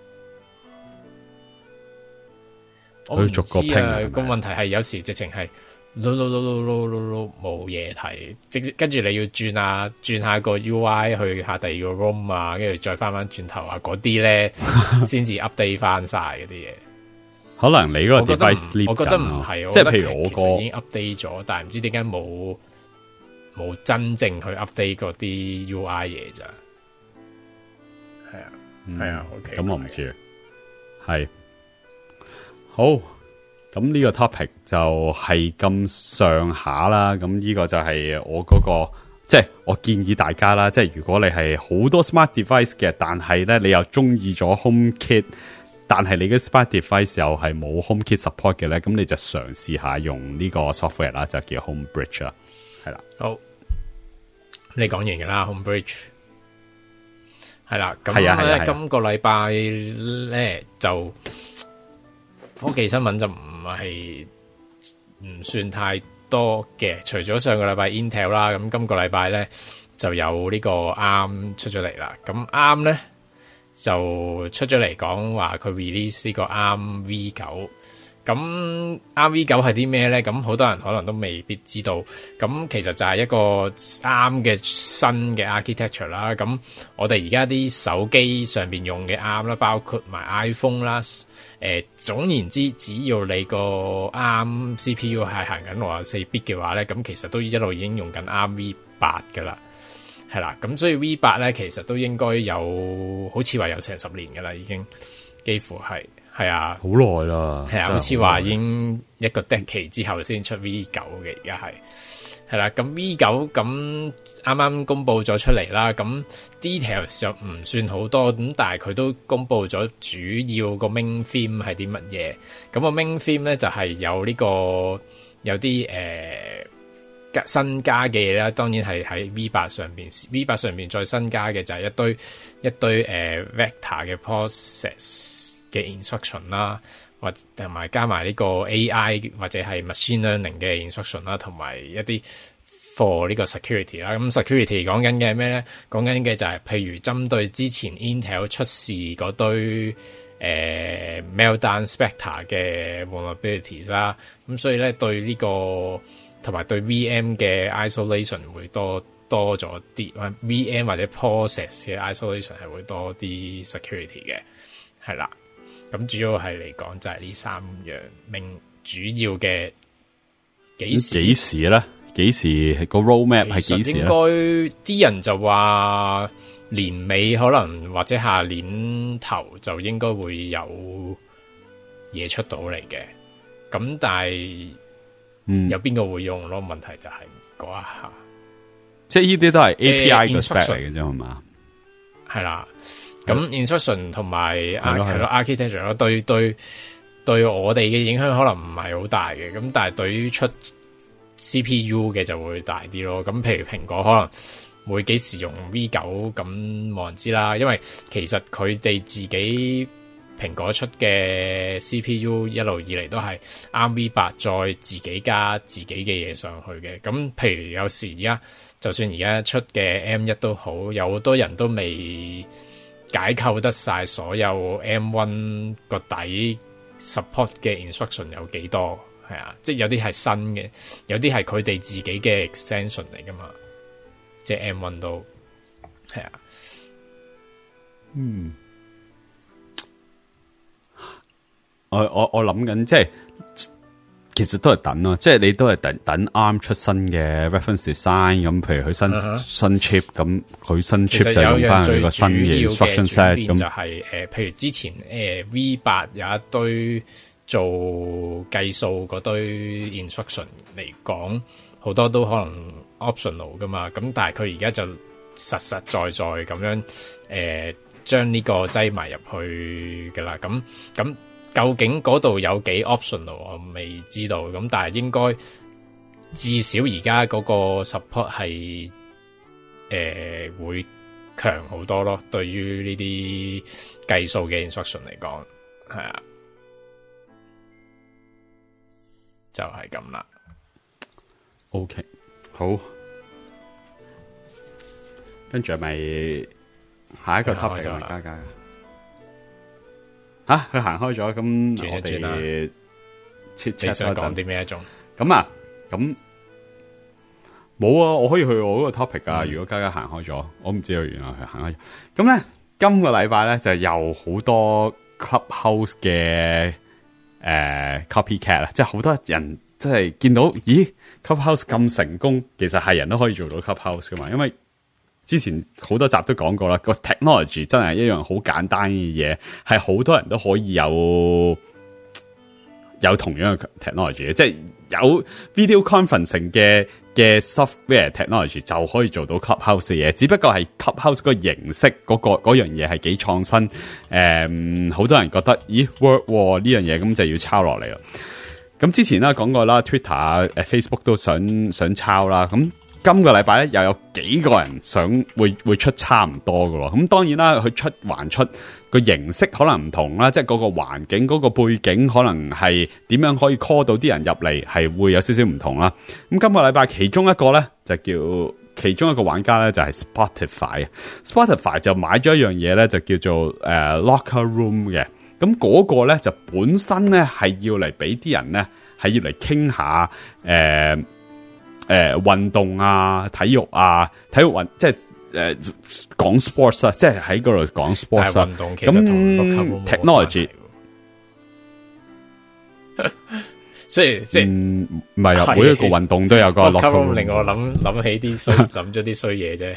我唔知啊，個問題係有時直情係 load load load load load load 冇嘢睇，直跟住你要轉下轉下個 U I 去下第二個 room 啊，跟住再翻翻轉頭啊，嗰啲咧先至 update 翻晒嗰啲嘢。可能你嗰個 device sleep 緊，我覺得唔係，即係譬如我個已經 update 咗，但係唔知點解冇冇真正去 update 嗰啲 U I 嘢咋？係啊，係啊 ，OK，咁我唔知，係好，咁呢個 topic 就係咁上下啦。咁呢個就係我嗰個，即係我建議大家啦，即係如果你係好多 smart device 嘅，但係咧你又中意咗 HomeKit。但係你嘅 smart device 又係冇 HomeKit support 嘅咧，咁你就嘗試下用呢個 software 啦，就叫 HomeBridge 啦，係啦。好，你講完噶啦 HomeBridge，係啦。咁咧今個禮拜咧就科技新聞就唔係唔算太多嘅，除咗上個禮拜 Intel 啦，咁今個禮拜咧就有呢個 A R M 出咗嚟啦。咁 A R M 咧就出咗嚟講話佢 release 呢個 A R M V 九，咁 A R M V 九係啲咩咧？咁好多人可能都未必知道。咁其實就係一個 A R M 嘅新嘅 architecture 啦。咁我哋而家啲手機上邊用嘅 A R M 啦，包括埋 iPhone 啦。誒、呃，總言之，只要你個 A R M C P U 係行緊六十四 bit 嘅話咧，咁其實都一路已經用緊 A R M V 八噶啦。係啦，咁所以 V 八咧，其實都應該有，好似話有成十年噶啦，已經幾乎係，係啊，好耐啦，係啊，好似話已經一個 decade 之後先出 V 九嘅，而家係，係啦，咁 V 九咁啱啱公布咗出嚟啦，咁 details 就唔算好多，咁但係佢都公布咗主要個 main theme 係啲乜嘢，咁個 main theme 咧就係有呢個有啲誒。呃新加嘅嘢啦，當然係喺 V 八上邊 ，V 八上邊再新加嘅就係一堆一堆誒、呃、vector 嘅 process 嘅 instruction 啦，或同埋加埋呢個 A I 或者係 machine learning 嘅 instruction 啦，同埋一啲 for 呢個 security 啦。咁 security 講緊嘅係咩咧？講緊嘅就係譬如針對之前 Intel 出事嗰堆誒、呃、Meltdown Spectre 嘅 vulnerabilities 啦，咁所以咧對呢、這個同埋對 V M 嘅 isolation 會多多咗啲，V M 或者 process 嘅 isolation 係會多啲 security 嘅，係啦。咁主要係嚟講就係呢三樣命主要嘅幾時幾時咧？幾時個 roadmap 係幾時咧？應該啲人就話年尾可能或者下年頭就應該會有嘢出到嚟嘅。咁但係，嗯，有邊個會用咯？問題就係嗰一下， 即係呢啲都係 A P I 嘅 spec 嚟嘅啫，係嘛？ 係啦，咁 instruction 同埋係咯 architecture 咯，對對對我哋嘅影響可能唔係好大嘅，咁但係對於出 C P U 嘅就會大啲咯。咁譬如蘋果可能會幾時用 V 九，咁冇人知啦，因為其實佢哋自己蘋果出嘅 C P U 一路以嚟都係 A R M V 八再自己加自己嘅嘢上去嘅。咁譬如有時而家就算而家出嘅 M 一都好，有好多人都未解構得晒所有 M 一 個底 support 嘅 instruction 有幾多，係啊，即係有啲係新嘅，有啲係佢哋自己嘅 extension 嚟噶嘛，即係 M 一 都係啊。 嗯，我我我諗緊，即係其實都係等咯，即係你都係等等 A R M 出新嘅 reference design， 咁譬如佢新、uh-huh. 新 chip， 咁佢新 chip 就用翻佢個新嘅 instruction set， 咁就係、是、誒、呃，譬如之前誒、呃、V 八有一堆做計數嗰堆 instruction 嚟講，好多都可能 optional 噶嘛，咁但係佢而家就實實在在咁樣誒，將、呃、呢個擠埋入去噶啦，咁咁。究竟嗰度有幾 optional 我未知道，咁但係應該至少而家嗰個 support 係誒、呃、會強好多咯，對於呢啲計數嘅 instruction 嚟講，係啊，就係咁啦。OK， 好，跟住係咪下一個 topic 係咪加加？吓、啊，佢行開咗，咁我哋切切想講啲咩一種？咁啊，咁冇啊，我可以去我嗰個 topic 啊、嗯。如果嘉嘉行開咗，我唔知道原來佢行開咗。咁咧，今個禮拜咧就有好多 Clubhouse 嘅誒、呃、copycat 啊，即係好多人即係見到，咦 Clubhouse 咁成功，其實係人都可以做到 Clubhouse 噶嘛，因為之前好多集都講過啦，個 technology 真係一樣好簡單嘅嘢，係好多人都可以有有同樣嘅 technology 嘅，即係有 video conferencing 嘅嘅 software technology 就可以做到 Clubhouse 嘅嘢，只不過係 Clubhouse 個形式嗰、嗰個嗰樣嘢係幾創新，誒、嗯，好多人覺得咦 work 呢樣嘢，咁就要抄落嚟咯。咁之前啦講過啦 ，Twitter、誒 Facebook 都想想抄啦，咁。今個禮拜咧又有幾個人想會會出差唔多㗎喎，咁當然啦，佢出還出個形式可能唔同啦，即係嗰個環境、嗰、嗰個背景可能係點樣可以 call 到啲人入嚟，係會有少少唔同啦。咁今個禮拜其中一個咧就叫其中一個玩家咧就係 Spotify，Spotify 就買咗一樣嘢咧就叫做誒、uh, Locker Room 嘅，咁嗰個咧就本身咧係要嚟俾啲人咧係要嚟傾下誒。呃誒、呃，運動啊，體育啊，體育運即係誒講 sports 啊，即係喺嗰度講 sports 啊。運動其實同 technology， 所以即係唔係啊？每一個運動都有個 locker room，令我諗諗起啲衰諗咗啲衰嘢啫。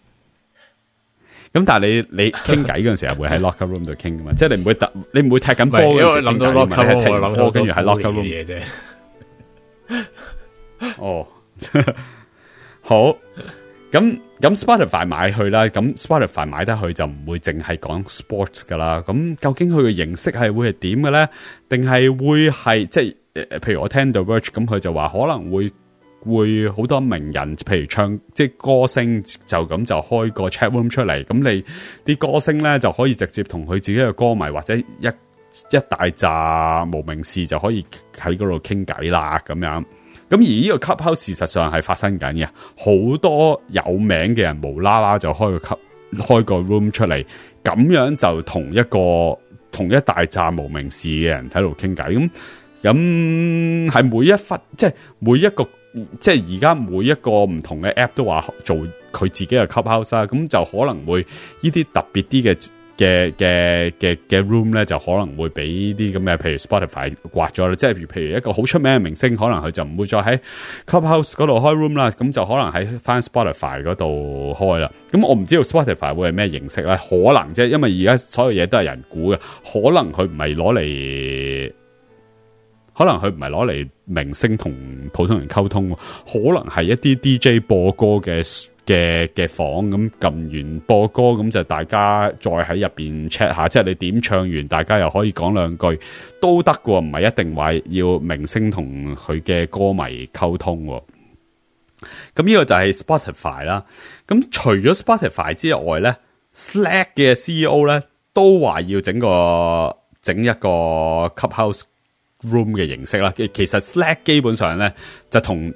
咁但係你你傾偈嗰陣時候會喺 locker room 度傾噶嘛？即係你唔會特你唔會踢緊波嗰陣時傾偈，你係踢緊波跟住喺 locker room 嘢啫。哦。好，咁咁 Spotify 買去啦，咁 Spotify 買得去就唔會淨係講 sports 噶啦，咁究竟佢嘅形式係會係點嘅咧？定係會係即係誒，譬如我聽到 Verge 咁，佢就話可能會會好多名人，譬如唱即係歌星就咁就開個 chat room 出嚟，咁你啲歌星咧就可以直接同佢自己嘅歌迷或者一一大扎無名氏就可以喺嗰度傾偈啦，咁樣。咁而呢個 Clubhouse 事實上係發生緊嘅，好多有名嘅人無啦啦就開個 Club 開個 room 出嚟，咁樣就同一個同一大扎無名氏嘅人喺度傾偈，咁咁係每一忽即係每一個即係而家每一個唔同嘅 app 都話做佢自己嘅 Clubhouse 啦，咁就可能會呢啲特別啲嘅嘅嘅嘅嘅 room 咧，就可能會俾啲咁嘅，譬如 Spotify 刮咗啦。即係譬如一個好出名嘅明星，可能佢就唔會再喺 Clubhouse 嗰度開 room 啦，咁就可能喺翻 Spotify 嗰度開啦。咁我唔知道 Spotify 會係咩形式咧，可能啫，因為而家所有嘢都係人估嘅，可能佢唔係攞嚟。可能佢唔係攞嚟明星同普通人溝通，可能係一啲 D J 播歌嘅嘅嘅房，咁撳完播歌，咁就大家再喺入邊 chat 下，即係你點唱完，大家又可以講兩句都得嘅，唔係一定話要明星同佢嘅歌迷溝通。咁呢個就係 Spotify 啦。咁除咗 Spotify 之外咧 ，Slack 嘅 C E O 咧都話要整個整一個 Clubhouse room 嘅形式啦，其實 Slack 基本上咧就同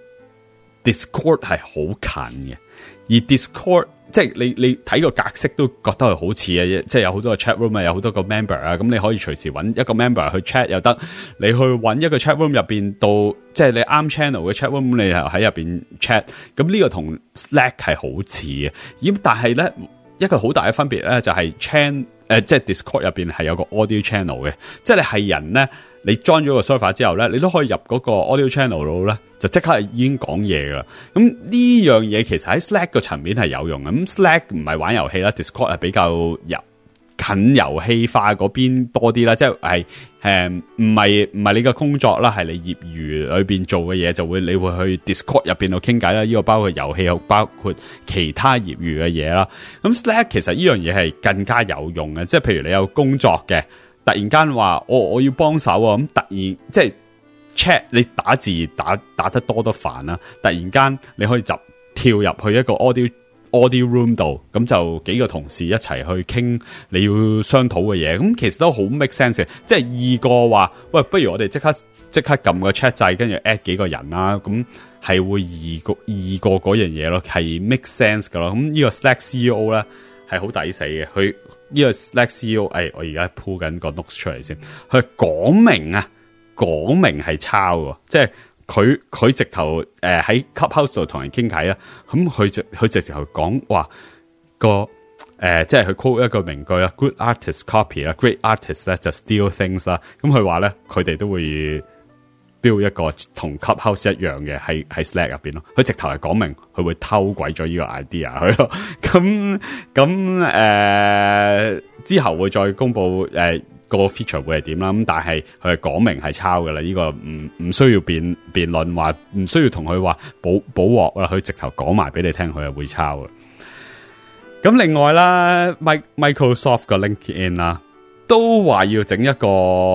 Discord 係好近嘅，而 Discord 即係你你睇個格式都覺得係好似嘅，即係有好多個 chat room 啊，有好多個 member 啊，咁你可以隨時揾一個 member 去 chat 又得，你去揾一個 chat room 入邊到，即係你啱 channel 嘅 chat room，你又喺入邊 chat，咁呢個同 Slack 係好似嘅，咁但係咧一個好大嘅分別咧就係 chan 誒，即係 Discord 入邊係有個 audio channel 嘅，即係你係人咧。你 join 咗個 server 之後咧，你都可以入嗰個 audio channel 度咧，就即刻已經講嘢噶啦。咁呢樣嘢其實喺 Slack 個層面係有用嘅。咁 Slack 唔係玩遊戲啦 ，Discord 係比較入近遊戲化嗰邊多啲啦。即係係誒，唔係唔係你嘅工作啦，係你業餘裏邊做嘅嘢，就會你會去 Discord 入邊度傾偈啦。呢個包括遊戲，又包括其他業餘嘅嘢啦。咁 Slack 其實呢樣嘢係更加有用嘅，即係譬如你有工作嘅。突然間話我我要幫手啊，咁突然即係 chat 你打字打打得多都煩啦，突然間你可以就跳入去一個 audio audio room 度，咁就幾個同事一齊去傾你要商討嘅嘢，咁其實都好 make sense 嘅，即係易過話喂，不如我哋即刻即刻撳個 chat 掣，跟住 add 幾個人啦，咁係會易過易過嗰樣嘢咯，係 make sense 噶咯，咁呢個 Slack C E O 咧係好抵死嘅，佢。呢個 Slack C E O，誒，我而家鋪緊個 notes 出嚟先。佢講明啊，講明係抄喎，即係佢佢直頭誒喺 Clubhouse 度同人傾偈啊。咁佢直佢直頭講話個誒，即係佢 quote 一個名句啦 ，Good artist copy 啦 ，Great artist 咧就 steal things 啦。咁佢話咧，佢哋都會 build 一個同 Clubhouse 一樣嘅喺喺 Slack 入邊咯。佢直頭係講明佢會偷鬼咗呢個 idea 佢咯。咁咁誒之後會再公布誒、呃、個 feature 會係點啦。咁但係佢係講明係抄噶啦。呢、這個唔唔需要辯辯論，話唔需要同佢話補補鑊啦。佢直頭講埋俾你聽，佢係會抄嘅。咁另外啦 ，Microsoft 個 LinkedIn 啦。都話要整一個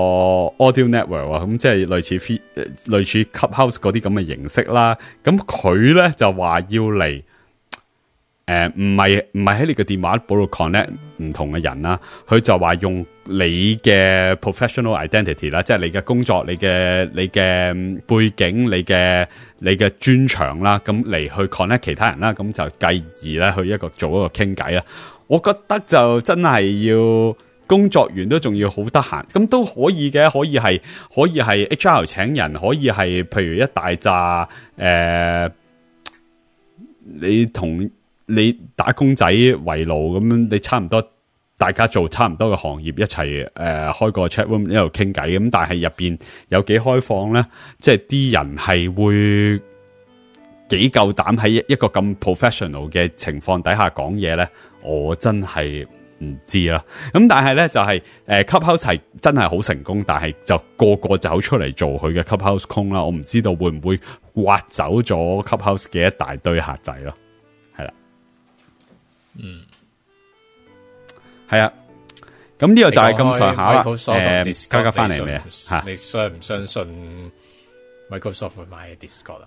audio network 啊，咁即係類似類似 Clubhouse 嗰啲咁嘅形式啦。咁佢咧就話要嚟，誒唔係唔係喺你嘅電話簿度 connect 唔同嘅人啦。佢就話用你嘅 professional identity 啦，即係你嘅工作、你嘅你嘅背景、你嘅你嘅專長啦，咁嚟去 connect 其他人啦。咁就繼而咧去一個做一個傾偈啦。我覺得就真係要。工作員都仲要好得閒，咁都可以嘅，可以係可以係 H R 請人，可以係譬如一大扎誒、呃，你同你打工仔圍爐咁樣，你差唔多大家做差唔多嘅行業一齊誒、呃、開個 chat room 一路傾偈咁，但係入邊有幾開放咧？即係啲人係會幾夠膽喺一個咁 professional 嘅情況底下講嘢咧？我真係。唔知啦，咁但係咧就係、是、誒、呃、Clubhouse 係真係好成功，但係就個個走出嚟做佢嘅 Clubhouse 空啦，我唔知道會唔會挖走咗 Clubhouse 嘅一大堆客仔咯，係啦，嗯，係啊，咁呢個就係咁上下啦，誒，加加翻嚟未啊？吓， 你相唔相信 Microsoft 會買 Discord 啊？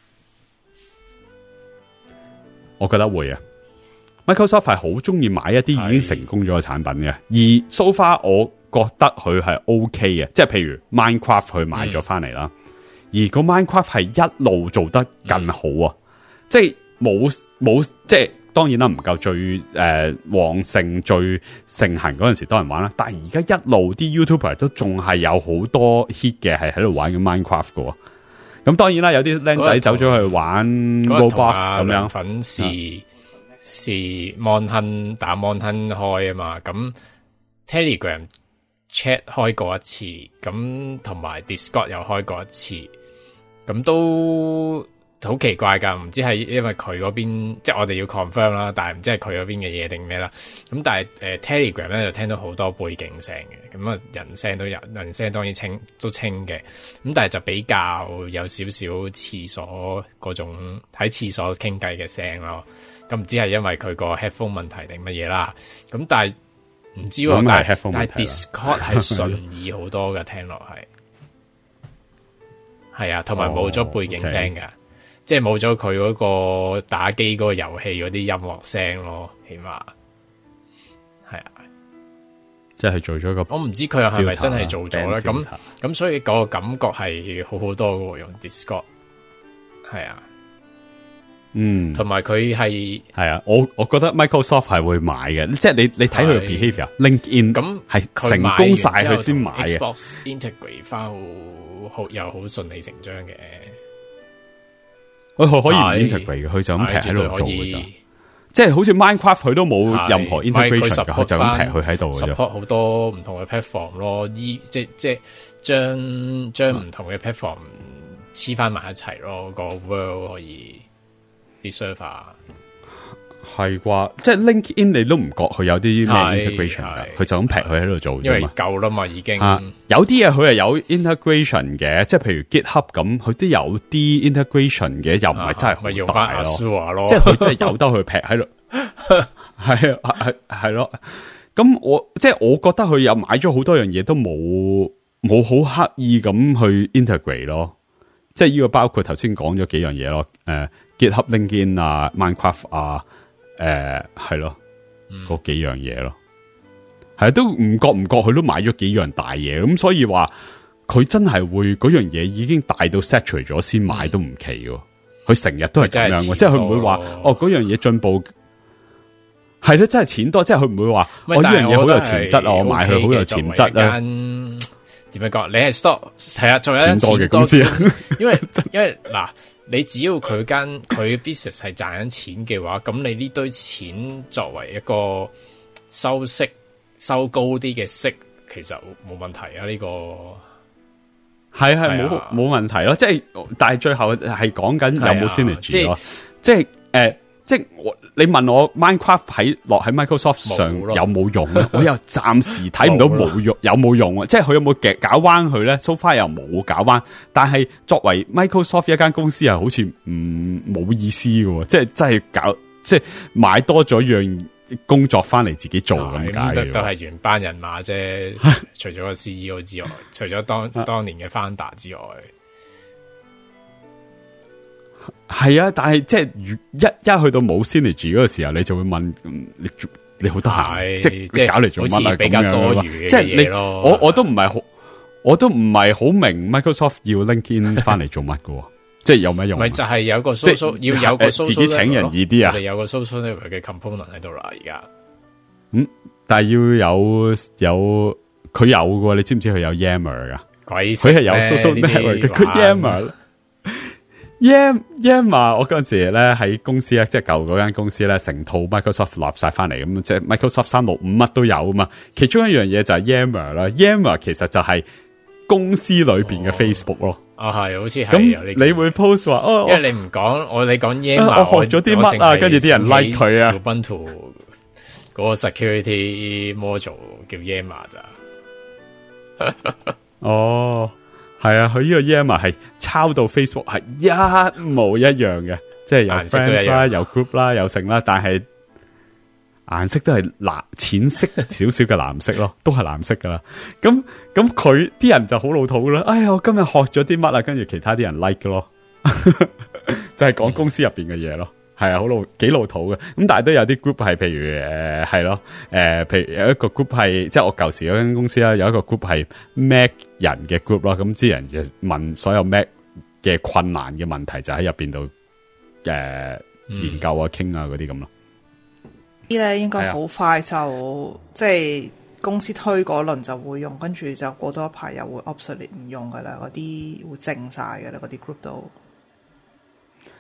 我覺得會啊。Microsoft 係好中意買一啲已經成功咗嘅產品嘅，而 so far 我覺得佢係 OK 嘅，即係譬如 Minecraft 佢買咗翻嚟啦，而個 Minecraft 係一路做得更好啊，嗯、即係冇冇即係當然啦，唔夠最誒、呃、旺盛最盛行嗰陣時多人玩啦，但係而家一路啲 YouTuber 都仲係有好多 hit 嘅係喺度玩緊 Minecraft 嘅，咁當然啦，有啲僆仔走咗去玩 Roblox 咁樣粉絲。是 Mon Hun 打 Mon Hun 開啊嘛，咁 Telegram chat 開過一次，咁同埋 Discord 又開過一次，咁都好奇怪噶，唔知係因為佢嗰邊，即係我哋要 confirm 啦，但係唔知係佢嗰邊嘅嘢定咩啦。咁但係誒、呃、Telegram 咧就聽到好多背景聲嘅，咁啊人聲都有，人聲當然清都清嘅，咁但係就比較有少少廁所嗰種喺廁所傾偈嘅聲咯。咁唔知係因為佢個 headphone 問題定乜嘢啦？咁但係唔知喎，但係但係 Discord 係順耳好多嘅，聽落係係啊，同埋冇咗背景聲㗎。Oh, okay. 即係冇咗佢嗰個打機嗰個遊戲嗰啲音樂聲咯，起碼係啊， 即係做咗個， 我唔知佢係咪真係做咗咧。咁咁所以個感覺係好好多嘅，用 Discord 係啊， 嗯， 同埋佢係係啊，我我覺得 Microsoft 係會買嘅，即係你你睇佢嘅 behavior，LinkedIn 咁係成功晒佢先買嘅 ，Xbox integrate 翻好好又好順理成章嘅。 佢可以唔 integrate 嘅，佢就咁劈喺度做嘅咋，即係好似 Minecraft 佢都冇任何 integration 嘅，佢就咁劈佢喺度嘅啫。 support 好多唔同嘅 platform 咯，依即即將將唔同嘅 platform 黐翻埋一齊咯，個 world 可以啲 server 係啩？即係 LinkedIn 你都唔覺佢有啲咩 integration 嘅，佢就咁劈佢喺度做啫嘛。 因為夠啦嘛，已經。 啊、有啲嘢佢係有 integration 嘅，即係譬如 GitHub 咁，佢都有啲 integration 嘅，又唔係真係好大咯。 咯即係佢真係有得佢劈喺度，係啊係係咯。咁我即係我覺得佢有買咗好多樣嘢，都冇冇好刻意咁去 integrate 咯。即係呢個包括頭先講咗幾樣嘢咯，誒、呃、GitHub LinkedIn 啊 Minecraft 啊。誒，係咯，嗰幾樣嘢咯，係都唔覺唔覺，佢都買咗幾樣大嘢，咁所以話佢真係會嗰樣嘢已經大到 saturate 咗先買都唔奇嘅，佢成日都係咁樣嘅，即係佢唔會話哦嗰樣嘢進步係咯，真係錢多，即係佢唔會話我呢樣嘢好有潛質啊，我買佢好有潛質啊。 點樣講？你係 stock 係啊，仲有錢多嘅公司， 因為因為嗱。你只要佢間佢 business 係賺緊錢嘅話，咁你呢堆錢作為一個收息收高啲嘅息，其實冇問題啊！呢、這個係係冇冇問題咯，即係但係最後係講緊有冇 synergy 咯，即係誒，即係我你問我 Minecraft 喺落喺 Microsoft 上有冇用咧？我又暫時睇唔到冇用，有冇用啊？即係佢有冇夾搞彎佢咧 ？So far 又冇搞彎，但係作為 Microsoft 一間公司係好似唔冇意思嘅，即係真係搞即係買多咗樣工作翻嚟自己做咁解嘅， 都係原班人馬啫。除咗個 C E O 之外，除咗當當年嘅 founder 之外。 係啊，但係即係一一去到冇 synergy 嗰個時候，你就會問你你好得閒，即係你搞嚟做乜啊？ 比較多餘嘅嘢咯。 即係你我我都唔係好，我都唔係好明 Microsoft 要 LinkedIn 翻嚟做乜嘅，即係有咩用？ 咪就係有個 social 要有個 social 自己請人易啲啊！ 我哋有個 social network 嘅 component 喺度啦，而家嗯，但係要有有佢有嘅，你知唔知佢有 Yammer 噶？ 鬼佢係有 social network 嘅，佢 Yammer。Yam Yammer 我嗰陣時咧喺公司咧，即係舊嗰間公司咧，成套 Microsoft 立晒翻嚟咁，即係 Microsoft 三六五乜都有啊嘛。其中一樣嘢就係 Yammer 啦 ，Yammer 其實就係公司裏邊嘅 Facebook 咯。 啊係，好似係咁你會 post 話哦， 因為你唔講我，你講 Yammer， 我學咗啲乜啊？跟住啲人 like 佢啊。 Ubuntu 嗰個 security module 叫 Yammer 咋？ 哦。係啊，佢呢個 Yammer 係抄到 Facebook 係一模一樣嘅，即係有 friends 啦，有 group 啦，有成啦，但係顏色都係藍淺色少少嘅藍色咯，都係藍色噶啦。咁咁佢啲人就好老土啦。哎呀，我今日學咗啲乜啊？跟住其他啲人 like 咯，就係講公司入邊嘅嘢咯。係啊，好老幾老土嘅。咁但係都有啲 group 係，譬如誒係咯，誒、呃，譬如有一個 group 係，即係我舊時嗰間公司啦，有一個 group 係 Mac 人嘅 group 咯。咁啲人就問所有 Mac 嘅困難嘅問題，就喺入邊度誒研究啊、傾啊嗰啲咁咯。 啲咧應該好快就即係公司推嗰輪就會用，跟住就過多一排又會 obsolete 唔用噶啦，嗰啲會靜晒噶啦，嗰啲 group 都。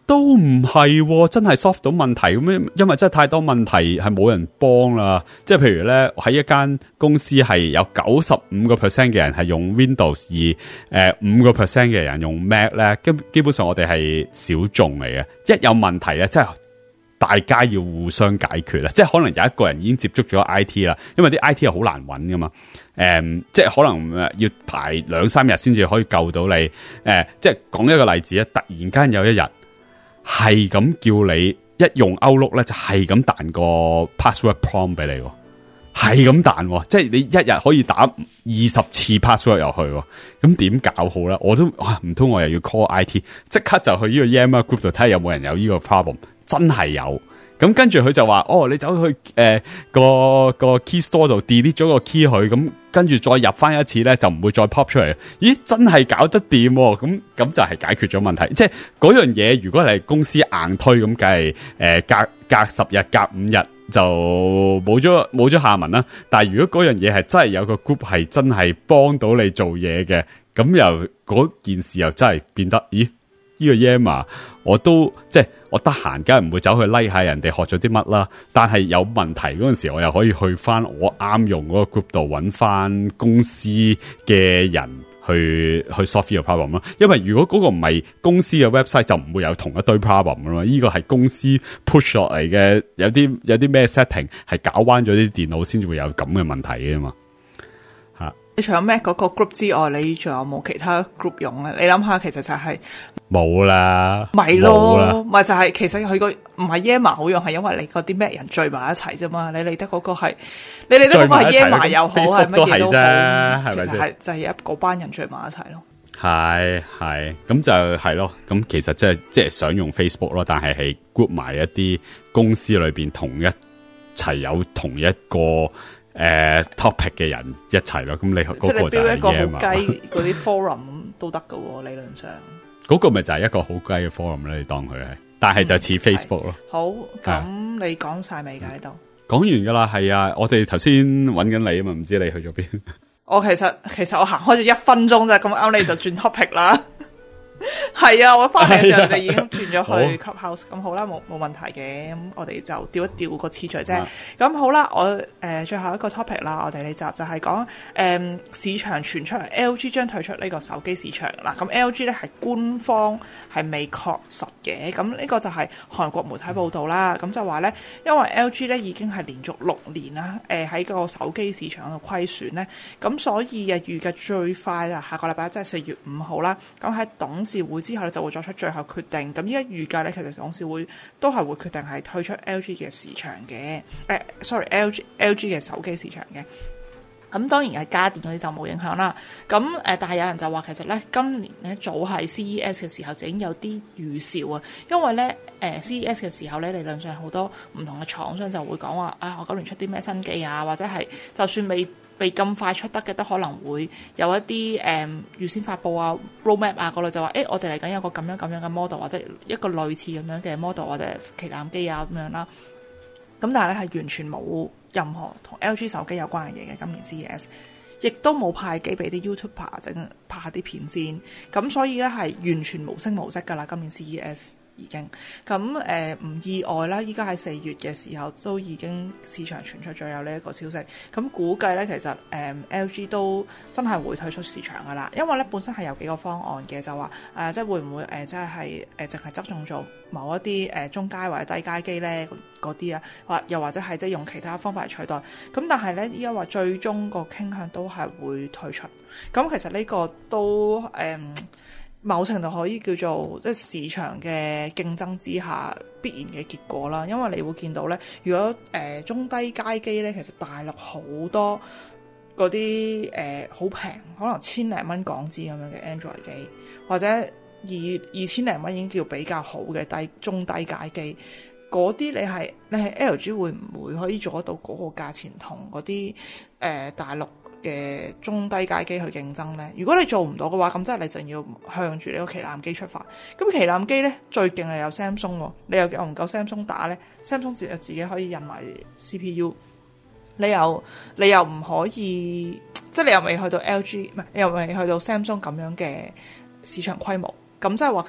都唔係、喎，真係 solve 到問題咁樣，因為真係太多問題係冇人幫啦。即係譬如咧，喺一間公司係有九十五個 percent 嘅人係用 Windows， 而誒五個 percent 嘅人用 Mac 咧，基基本上我哋係小眾嚟嘅。一有問題咧，即係大家要互相解決啦。即係可能有一個人已經接觸咗 I T 啦，因為啲 I T 係好難揾噶嘛。誒、嗯，即係可能要排兩三日先至可以救到你。誒、呃，即係講一個例子啊，突然間有一日。係咁叫你一用 Outlook 咧，就係咁彈個 password prompt 俾你，係咁彈，即係你一日可以打二十次 password 入去，咁點搞好咧？我都唔通我又要 call I T， 即刻就去呢個 Yammer Group 度睇下有冇人有呢個 problem， 真係有。咁跟住佢就話，哦，你走去誒、呃、個個 key store 度 delete 咗個 key 佢，咁跟住再入翻一次咧，就唔會再 pop 出嚟。咦，真係搞得掂喎！咁咁就係解決咗問題。即係嗰樣嘢，如果係公司硬推，咁梗係誒隔隔十日、隔五日就冇咗冇咗下文啦。但係如果嗰樣嘢係真係有個 group 係真係幫到你做嘢嘅，咁又嗰件事又真係變得，咦？呢個 Yammer 我都即係我得閒，梗係唔會走去 like 下人哋學咗啲乜啦。但係有問題嗰陣時，我又可以去翻我啱用嗰個 group 度揾翻公司嘅人去去 solve 呢個 problem 咯。因為如果嗰個唔係公司嘅 website，就唔會有同一堆 problem 噶嘛。呢個係公司 push 落嚟嘅，有啲有啲咩 setting 係搞彎咗啲電腦，先至會有咁嘅問題嘅嘛。吓， 你除咗 Mac 嗰個 group 之外，你仲有冇其他 group 用咧？你諗下，其實就係、是。 冇啦， 咪咯，咪就係、是、其實佢個唔係 Yammer 好用，係因為你嗰啲咩人聚埋一齊啫嘛。你理得嗰個係，你理得嗰個係 Yammer 又好，係乜嘢都好， 係咪先？ 係就係、是、一嗰班人聚埋一齊咯。 係係，咁就係咯。咁其實即係即係想用 Facebook 咯，但係係 group 埋一啲公司裏邊同一齊有同一個誒、呃、topic 嘅人一齊咯。咁你嗰個就係 Yammer。即係你標一個好雞嗰啲 forum 都得噶，理論上。嗰個咪就係一個好雞嘅 forum 咧，你當佢係，但係就似 Facebook 咯、嗯。 好，咁你講晒未㗎喺度？ 講完噶啦，係啊，我哋頭先揾緊你啊嘛，唔知你去咗邊？ 我其實其實我行開咗一分鐘啫，咁啱你就轉 topic 啦。係啊，我翻嚟嘅時候你哋已經轉咗去 Clubhouse，咁好啦，冇冇問題嘅，咁我哋就調一調個次序啫。咁好啦，我誒、呃、最後一個 topic 啦，我哋呢集就係講誒市場傳出嚟 L G 將退出呢個手機市場啦。咁 L G 咧係官方係未確實嘅，咁呢個就係韓國媒體報道啦。咁就話咧，因為 L G 咧已經係連續六年啦，誒、呃、喺個手機市場度虧損咧，咁所以啊預計最快啊下個禮拜即係四月五號啦，咁喺董事會之後咧就會作出最後決定。咁依家預計咧，其實董事會都係會決定係退出 L G 嘅市場嘅，誒、呃、sorry L G L G 嘅手機市場嘅。咁當然係家電嗰啲就冇影響啦。咁誒、呃，但係有人就話其實咧，今年咧早係 C E S 嘅時候就已經有啲預兆啊。因為咧誒、呃、C E S 嘅時候咧，理論上好多唔同嘅廠商就會講話啊，我今年出啲咩新機啊，或者係就算未未咁快出得嘅，都可能會有一啲誒、嗯、預先發布啊 roadmap 啊嗰類，就話誒、欸、我哋嚟緊有個咁樣咁樣嘅 model， 或者一個類似咁樣嘅 model 或者旗艦機啊咁樣啦。咁但係咧係完全冇任何同 L G 手機有關嘅嘢嘅。今年 C E S 亦都冇派機俾啲 YouTuber 整拍下啲片先，咁所以咧係完全無聲無息噶啦。今年 C E S已經咁誒唔意外啦，依家喺四月嘅時候都已經市場傳出咗有呢一個消息，咁估計咧其實誒、呃、L G 都真係會退出市場噶啦，因為咧本身係有幾個方案嘅，就話誒、呃、即係會唔會誒即係係誒淨係側重做某一啲誒、呃、中階或者低階機咧嗰啲啊，或又或者係即係用其他方法嚟取代，咁但係咧依家話最終個傾向都係會退出，咁其實呢個都誒。呃某程度可以叫做即係市場嘅競爭之下必然嘅結果啦，因為你會見到咧，如果誒、呃、中低階機咧，其實大陸好多嗰啲誒好平，可能千零蚊港紙咁樣嘅 Android 機，或者二二千零蚊已經叫比較好嘅低中低階機，嗰啲你係你係 L G 會唔會可以做得到嗰個價錢同嗰啲誒大陸嘅中低階機去競爭呢？如果你做唔到嘅話，咁即係你就要向住呢個旗艦機出發。咁旗艦機呢，最勁係有 Samsung 喎，你又夠唔夠 Samsung 打呢？ Samsung 自自己可以印埋 C P U， 你又你又唔可以，即係你又未去到 L G， 唔係你又未去到 Samsung 咁樣嘅市場規模。咁即係話其實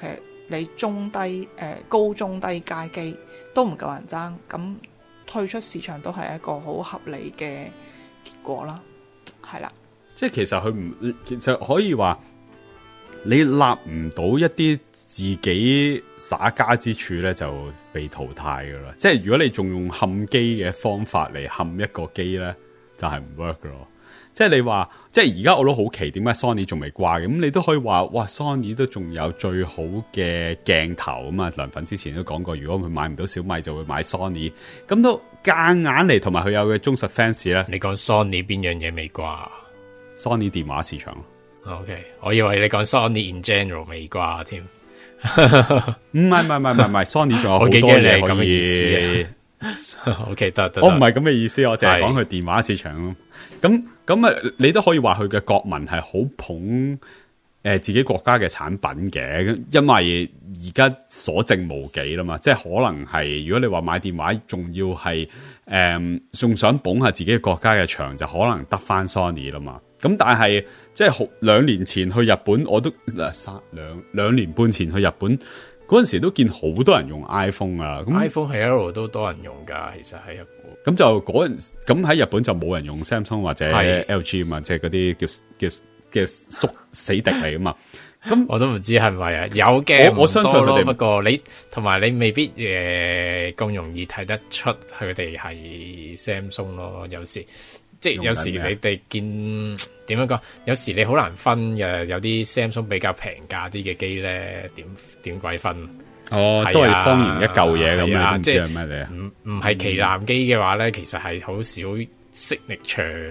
你中低誒、呃、高中低階機都唔夠人爭，咁退出市場都係一個好合理嘅結果啦，係啦。 即係其實佢唔，其實可以話你立唔到一啲自己耍家之處咧，就被淘汰噶啦。即係如果你仲用冚機嘅方法嚟冚一個機咧，就係、是、唔 work 噶咯。即係你話，即係而家我都好奇點解 Sony 仲未掛嘅，咁你都可以話，哇 Sony 都仲有最好嘅鏡頭啊嘛。梁粉之前都講過，如果佢買唔到小米，就會買 Sony， 咁都夾硬嚟，同埋佢有嘅忠實 fans 咧。 你講 Sony 邊樣嘢未掛 ？Sony 電話市場。 OK， 我以為你講 Sony in general 未掛添。 唔係唔係唔係唔係 Sony 仲有好多嘢可以。 OK， 得得。 我唔係咁嘅意思，我淨係講佢電話市場咯。咁咁啊，你都可以話佢嘅國民係好捧誒、呃、自己國家嘅產品嘅，因為而家所剩無幾啦嘛。即係可能係如果你話買電話，仲要係誒仲想捧下自己國家嘅場，就可能得翻 Sony 啦嘛。咁但係即係好兩年前去日本，我都嗱三兩兩年半前去日本。嗰陣時都見好多人用 iPhone 啊，咁 iPhone 係一路都多人用噶，其實喺日本。咁就嗰陣，咁喺日本就冇人用 Samsung 或者 L G 嘛，即係嗰啲叫叫叫縮死敵嚟噶嘛。咁我都唔知係咪啊，有嘅， 我我相信佢哋。 不過你同埋你未必誒咁、呃、容易睇得出佢哋係 Samsung 咯，有時。即係有時你哋見點樣講，有時你好難分嘅，有啲 Samsung 比較平價啲嘅機咧，點點鬼分？ 哦，都係方言一嚿嘢咁樣，即係咩嚟啊？ 唔唔係旗艦機嘅話咧，其實係好少 signature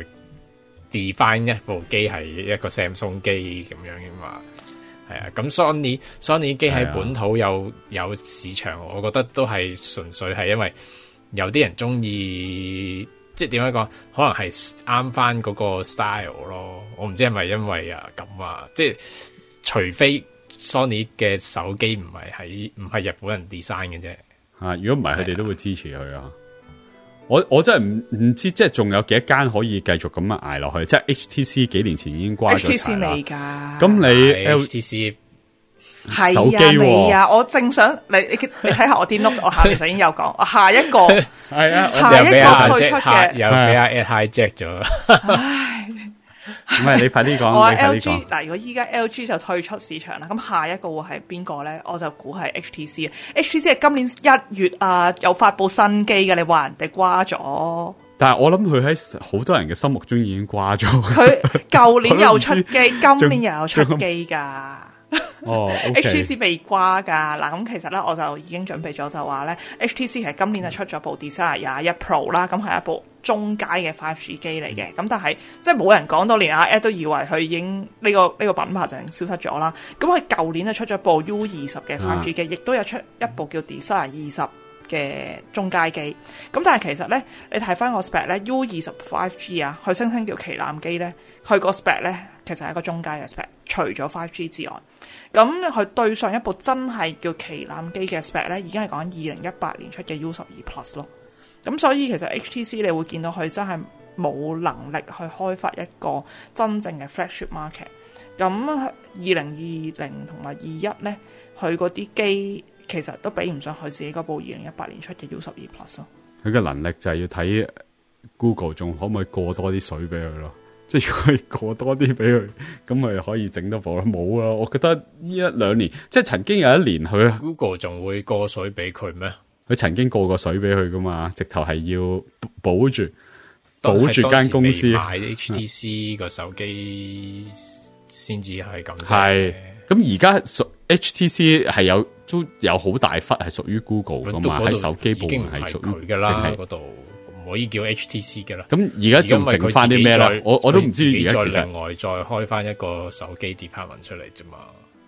define 一部機係一個 Samsung 機咁樣嘅嘛。係啊，咁 Sony Sony 機喺本土有有市場，我覺得都係純粹係因為有啲人中意。即係點樣講？可能係啱翻嗰個 style 咯。我唔知係咪因為啊咁啊。即係除非 Sony 嘅手機唔係喺唔係日本人 design 嘅啫。 啊，如果唔係，佢哋都會支持佢啊。我我真係唔唔知，即係仲有幾多間可以繼續咁樣捱落去？即係 H T C 幾年前已經關咗 ，H T C 未㗎。 咁你 H T C 係手機未啊？我正想你你你睇下我啲 notes， 我下面就已經有講，我下一個係啊， 下一個退出嘅又俾阿 Ed hijack 咗。 唉， 唔係你快啲講， 我話你快 L 啲 G 講。 嗱，如果依家 L G 就退出市場啦，咁下一個會係邊個咧？我就估係 H T C。H T C 係今年一月啊，有發布新機嘅，你話人哋瓜咗。 但係我諗佢喺好多人嘅心目中已經瓜咗。 佢舊年又出機，今年又有出機噶。 哦、 okay、，H T C 被瓜噶嗱，咁其實咧我就已經準備咗，就話咧 H T C 其實今年就出咗部 Desire 廿一 Pro 啦，咁係一部中階嘅 五 G 機嚟嘅，咁但係即係冇人講到，連阿 Ed 都以為佢已經呢、這個呢、這個品牌就消失咗啦。咁佢舊年就出咗部 U 二十嘅 五 G 機，亦、啊、都有出一部叫 Desire 二十嘅中階機。咁但係其實咧，你睇翻個 spec 咧 ，U 二十 五 G 啊，佢聲稱叫旗艦機咧，佢個 spec 咧其實係一個中階嘅 spec， 除咗五 G 之外。咁佢對上一部真係叫旗艦機嘅 spec 咧，已經係講緊二零一八年出嘅 U 十二 Plus 咯。咁所以其實 H T C 你會見到佢真係冇能力去開發一個真正嘅 flagship market。咁二零二零同埋二一咧，佢嗰啲機其實都比唔上佢自己嗰部二零一八年出嘅 U 十二 Plus 咯。佢嘅能力就係要睇 Google 仲可唔可以過多啲水俾佢咯。即係如果可以過多啲俾佢，咁咪可以整得到咯。冇啊，我覺得呢一兩年，即係曾經有一年佢 Google 仲會過水俾佢咩？ 佢曾經過過水俾佢噶嘛，直頭係要保住保住間公司買 H T C 個手機先至係咁。 係咁而家屬 H T C 係有都有好大忽係屬於 Google 噶嘛，喺手機部門係屬於佢噶啦嗰度。唔可以叫 H T C 嘅啦， 咁而家仲剩翻啲咩咧？我我都唔知而家其實再另外再開翻一個手機 department 出嚟啫嘛。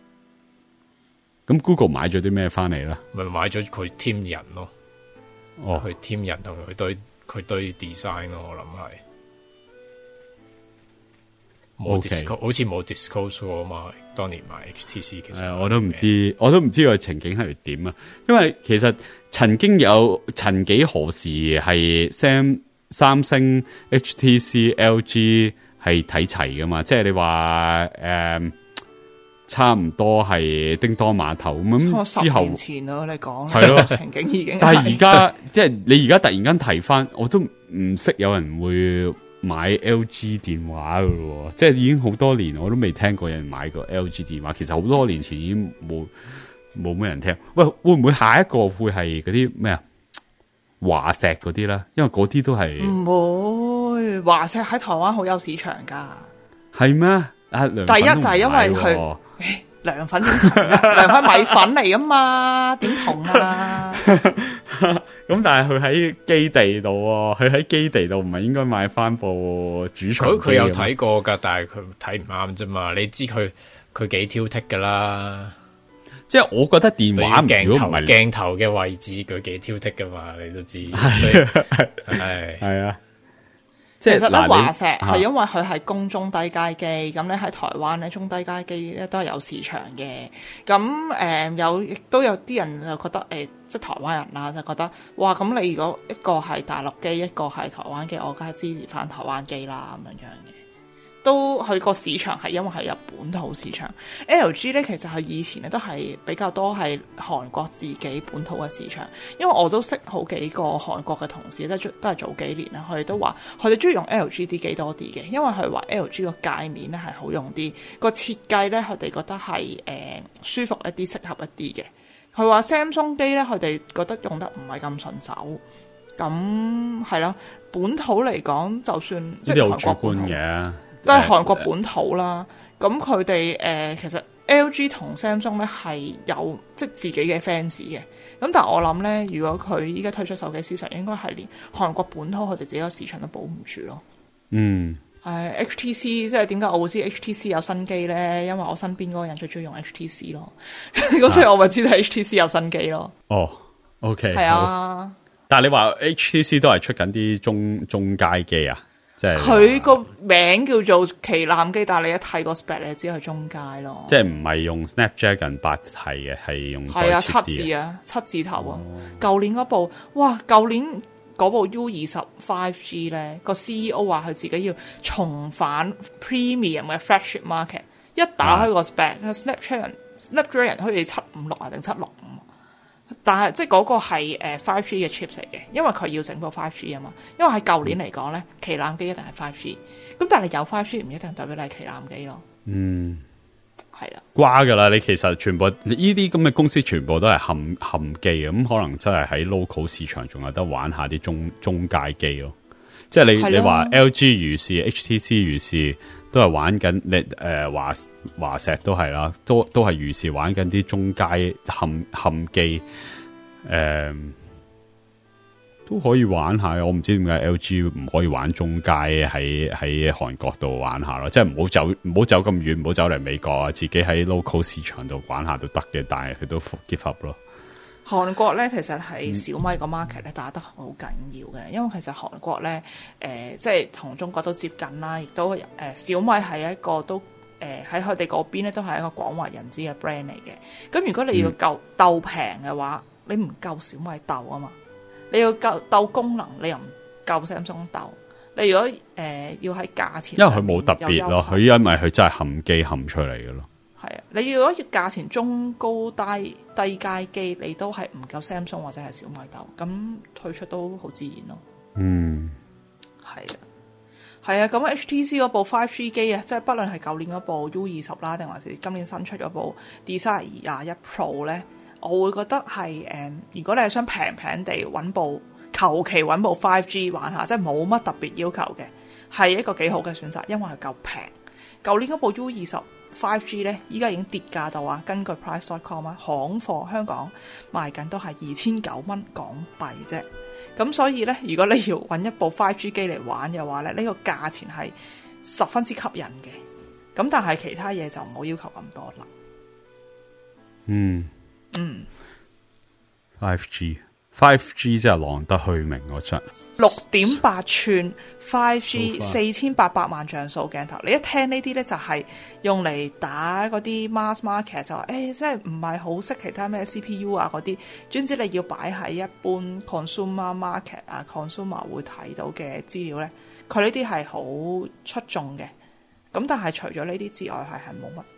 咁 Google 買咗啲咩翻嚟咧？ 咪買咗佢 team 人咯，哦，佢 team 人同佢對佢對 design 咯，我諗係冇 disclose，好似冇 disclose 過啊嘛。當年買 H T C 其實、呃、 我都唔知，我都唔知個情景係點啊。因為其實曾經有曾幾何時係 Sam 三星、H T C、L G 係睇齊噶嘛，即係你話誒差唔多係叮當碼頭咁之後， 十年前咯，你講係咯情景已經， 但係而家即係你而家突然間提翻，我都唔識有人會買 L G 電話噶咯，即係已經好多年我都未聽過有人買過 L G 電話。其實好多年前已經冇冇咩人聽。喂，會唔會下一個會係嗰啲咩啊？華碩嗰啲咧？因為嗰啲都係唔會，華碩喺台灣好有市場噶。 係咩？啊，第第一就係因為佢涼粉點同啊？涼粉米粉嚟噶嘛，點同啊？ 咁但係佢喺基地度，佢喺基地度唔係應該買翻部主場機？ 佢佢有睇過噶，但係佢睇唔啱啫嘛。你知佢佢幾挑剔噶啦。 即係我覺得電話鏡頭如果唔係鏡頭嘅位置，佢幾挑剔噶嘛，你都知。係係啊。 其實咧，華碩碩係因為佢係供中低階機，咁咧喺台灣咧中低階機咧都係有市場嘅。咁誒、呃、有亦都有啲人就覺得誒、呃，即係台灣人啦，就覺得哇，咁你如果一個係大陸機，一個係台灣機，我梗係支持翻台灣機啦，咁樣樣嘅。都佢個市場係因為係日本土市場 ，L G 咧其實係以前咧都係比較多係韓國自己本土嘅市場，因為我都識好幾個韓國嘅同事，都都係早幾年啦，佢哋都話佢哋中意用 L G 啲機多啲嘅，因為佢話 L G 個界面咧係好用啲，個設計咧佢哋覺得係誒、呃、舒服一啲，適合一啲嘅。佢話 Samsung 機咧，佢哋覺得用得唔係咁順手，咁係咯。本土嚟講，就算即係韓國本土嘅。都係韓國本土啦，咁佢哋誒其實 L G 同 Samsung 咧係有即係自己嘅 fans 嘅，咁但係我諗咧，如果佢依家推出手機市場，應該係連韓國本土佢哋自己個市場都保唔住咯。 嗯， 係、呃、H T C 即係點解我會知 H T C 有新機咧？因為我身邊嗰個人最中意用 H T C 咯，咁所以我咪知道 H T C 有新機咯。 哦 ，OK， 係啊， 但係你話 H T C 都係出緊啲中中階機啊？ 佢個名叫做旗艦機，但係你一睇個 spec，你就知佢中階咯。即係唔係用 Snapdragon 八系嘅，係用係啊七字啊，七字頭啊。舊、哦、年嗰部，哇！舊年嗰部 U 二十 five G 咧，個 C E O 話佢自己要重返 premium 嘅 flagship market， 一打開個 spec，Snapdragon、啊、Snapdragon 好似七五六啊定七六五。但係即係嗰個係誒 five G 嘅 chips 嚟嘅，因為佢要整部 five G 啊嘛。因為喺舊年嚟講咧，旗艦機一定係 five G， 咁但係有 five G 唔一定代表你係旗艦機咯。 嗯， 係啦， 瓜噶啦，你其實全部呢啲咁嘅公司全部都係冚冚機，咁可能真係喺 local 市場仲有得玩下啲中中階機咯。即係你你話 L G 如是 ，H T C 如是，都係玩緊你誒華華碩都係啦，都都係如是玩緊啲中階冚冚機，誒、呃、都可以玩下。我唔知點解 L G 唔可以玩中階喺喺韓國度玩下咯，即係唔好走唔好走咁遠，唔好走嚟美國啊，自己喺 local 市場度玩下都得嘅，但係佢都 give up 咯。 韓國咧，其實係小米個 market 咧打得好緊要嘅，因為其實韓國咧，誒、呃、即係同中國都接近啦，亦都誒、呃、小米係一個都誒喺佢哋嗰邊咧都係一個廣為人知嘅 brand 嚟嘅。咁如果你要夠鬥平嘅話，你唔夠小米鬥啊嘛，你要夠鬥功能，你又唔夠 Samsung 鬥。你如果誒、呃、要喺價錢， 因為佢冇特別咯，佢因為佢真係冚機冚出嚟嘅咯。 係啊，你如果要價錢中高低低階機，你都係唔夠 Samsung 或者係小米鬥，咁退出都好自然咯。 嗯， 係啊，係啊，咁 H T C 嗰部 five G 機啊，即係不論係舊年嗰部 U 二十啦，定還是今年新出咗部 Desire 廿一 Pro 咧，我會覺得係誒、嗯，如果你係想平平地揾部求其揾部 five G 玩下，即係冇乜特別要求嘅，係一個幾好嘅選擇，因為係夠平。舊年嗰部 U 二十five G 咧，依家已經跌價到啊！根據 price dot com 啊，行貨香港賣緊都係二千九蚊港幣啫。咁所以咧，如果你要揾一部 five G 機嚟玩嘅話咧，呢、呢個價錢係十分之吸引嘅。咁但係其他嘢就唔好要求咁多啦。 嗯嗯 ，five G。five G 真係浪得虛名嗰陣， 六點八寸 five G 四千八百萬像素鏡頭，你一聽呢啲咧就係用嚟打嗰啲 mass market， 就話誒，即係唔係好識其他咩 C P U 啊嗰啲，總之你要擺喺一般 consumer market 啊 consumer 會睇到嘅資料咧，佢呢啲係好出眾嘅。咁但係除咗呢啲之外，係係冇乜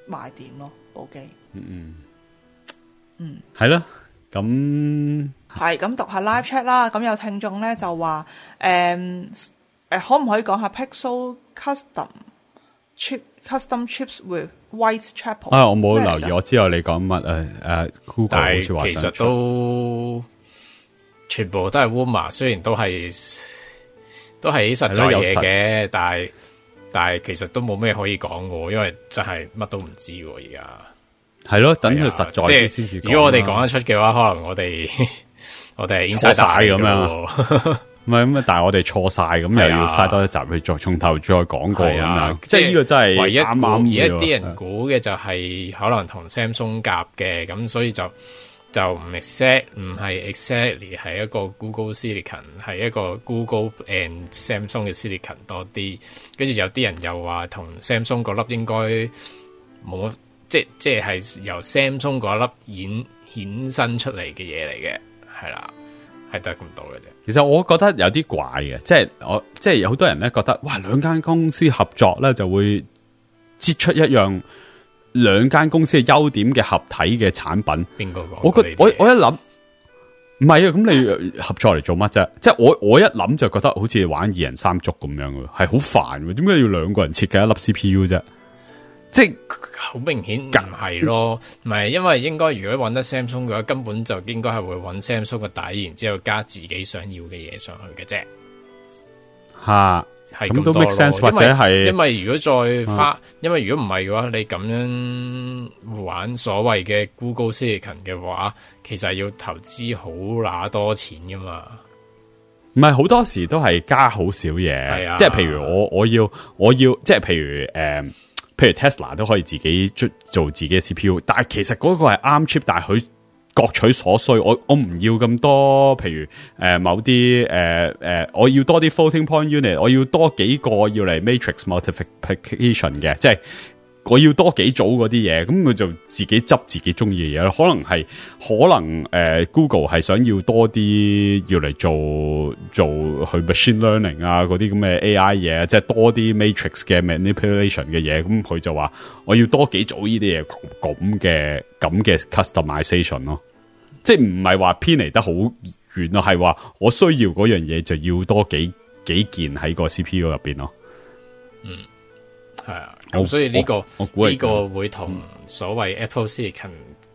賣點咯，部機。 嗯嗯嗯， 係啦，咁係咁讀下 live chat 啦。咁有聽眾咧就話誒誒，可唔可以講下 Pixel Custom Chip Custom Chips with Whitechapel？ 啊，我冇留意，我知道你講乜誒誒 Google 好似話其實都全部都係 rumor，雖然都係都係啲實在嘢嘅，但係但係其實都冇咩可以講嘅，因為真係乜都唔知喎而家。係咯，等佢實在啲先至講。 如果我哋講得出嘅話，可能我哋我哋係錯晒咁樣。唔係咁啊！但係我哋錯晒，咁又要嘥多一集去再從頭再講過咁樣。即係呢個真係唯一啱啱而一啲人估嘅就係可能同 Samsung 夾嘅，咁所以就就唔 exact 唔係 exactly 係一個 Google Silicon， 係一個 Google and Samsung 嘅 Silicon 多啲。跟住有啲人又話同 Samsung 嗰粒應該冇，即即係由 Samsung 嗰粒衍衍生出嚟嘅嘢嚟嘅，係啦。係得咁多嘅啫。 其實我覺得有啲怪嘅，即係我即係有好多人咧覺得，哇，兩間公司合作咧就會擠出一樣兩間公司嘅優點嘅合體嘅產品。 邊個講？ 我覺我我一諗，唔係啊，咁你合作嚟做乜啫？即係我我一諗就覺得好似玩二人三足咁樣嘅，係好煩嘅。點解要兩個人設計一粒 C P U 啫？即係好明顯唔係咯，唔係因為應該如果揾得 Samsung 嘅話，根本就應該係會揾 Samsung 嘅底，然之後加自己想要嘅嘢上去嘅啫。 吓， 係咁都 make sense，或者係因為如果再花，啊、因為如果唔係嘅話，你咁樣玩所謂嘅 Google Silicon 嘅話，其實要投資好乸多錢噶嘛。 唔係好多時都係加好少嘢， 啊、 即係譬如我我要我要即係譬如誒。呃譬如 Tesla 都可以自己做自己嘅 C P U， 但係其實嗰個係 ARM chip， 但係佢各取所需。我我唔要咁多，譬如誒、呃、某啲誒誒，我要多啲 floating point unit， 我要多幾個要嚟 matrix multiplication 嘅，即係我要多幾組嗰啲嘢，咁佢就自己執自己中意嘅嘢咯。可能係可能誒、呃、Google 係想要多啲要嚟做做去 machine learning 啊嗰啲咁嘅 A I 嘢，即係多啲 matrix 嘅 manipulation 嘅嘢，咁佢就話我要多幾組呢啲嘢咁嘅咁嘅 customization 咯，即係唔係話偏離得好遠咯，係話我需要嗰樣嘢就要多幾幾件喺個 C P U 入邊咯。 嗯。係啊，咁所以呢、這個呢個會同所謂 Apple Silicon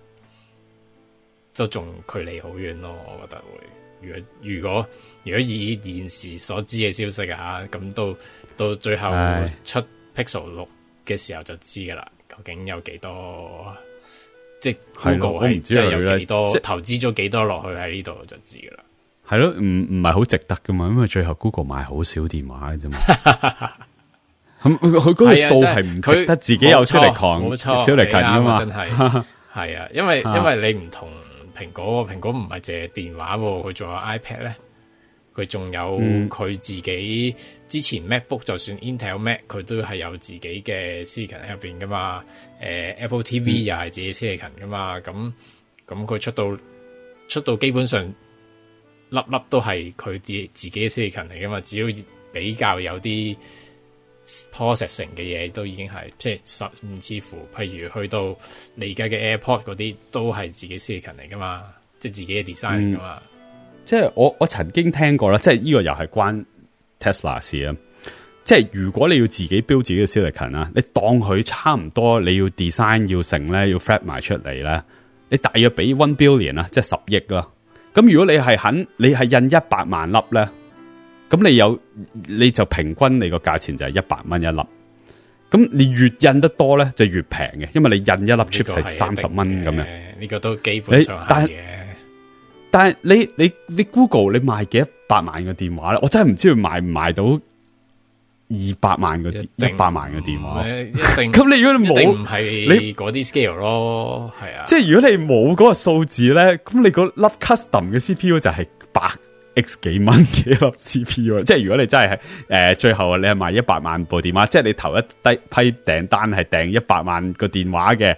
都仲距離好遠咯，我覺得會。如果如果如果以現時所知嘅消息啊，咁到到最後出 Pixel 六嘅時候就知噶啦，究竟有幾多，即係 Google 係即係有幾多投資咗幾多落去喺呢度就知噶啦。 係咯，唔唔係好值得噶嘛，因為最後 Google 賣好少電話嘅啫嘛。咁佢佢嗰個數係唔值得自己有出嚟抗， 冇錯， 小力勤噶嘛， 真係係啊，因為因為你唔同蘋果，蘋果唔係淨係電話，佢仲有 iPad 咧，佢仲有佢自己、嗯、之前 MacBook 就算 Intel Mac 佢都係有自己嘅 Silicon 喺入邊噶嘛，誒、呃、Apple T V 又係自己 Silicon 噶嘛，咁咁佢出到出到基本上粒粒都係佢啲自己嘅 Silicon 嚟噶嘛，只要比較有啲processing 嘅嘢都已經係即係甚至乎，譬如去到你而家嘅 AirPod 嗰啲都係自己 Silicon 嚟噶嘛，即係自己嘅 design 嚟噶嘛。嗯、 即係我我曾經聽過啦，即係呢個又係關 Tesla 事啊。即係如果你要自己 build 自己嘅 Silicon 啊，你當佢差唔多你要 design 要成咧，要 flat 埋出嚟咧，你大約俾 one billion 啊，即係十億啦。咁如果你係肯，你係印一百萬粒咧。咁你有你就平均你個價錢就係一百蚊一粒，咁你越印得多咧就越平嘅，因為你印一粒 chip 係三十蚊咁樣， 呢個都基本上係嘅。 但係你你你 Google 你賣幾一百萬嘅電話咧，我真係唔知佢賣唔賣到二百萬個一百萬嘅電話。 一定咁你如果你冇唔係你嗰啲 scale 咯，係啊。 即係如果你冇嗰個數字咧，咁你嗰粒 custom 嘅 C P U 就係百。X 幾蚊嘅粒 C P U， 即係如果你真係誒、呃、最後你係賣一百萬部電話，即係你頭一低批訂單係訂一百萬個電話嘅，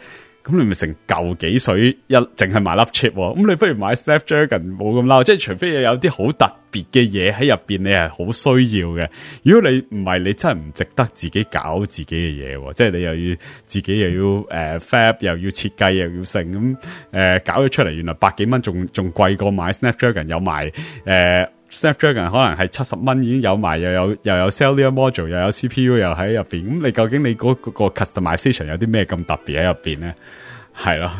咁你咪成嚿幾水一，淨係買粒 chip，咁你不如買 Snapdragon 冇咁嬲，即係除非有啲好特別嘅嘢喺入邊，你係好需要嘅。如果你唔係，你真係唔值得自己搞自己嘅嘢，即係你又要自己又要誒、呃、fab 又要設計又要成咁誒搞咗出嚟，原來百幾蚊仲仲貴過買 Snapdragon 有埋誒。呃 Snapdragon 可能係七十蚊已經有埋，又有又有 cellular module， 又有 C P U 又喺入邊。咁你究竟你嗰個 customization 有啲咩咁特別喺入邊咧？係咯，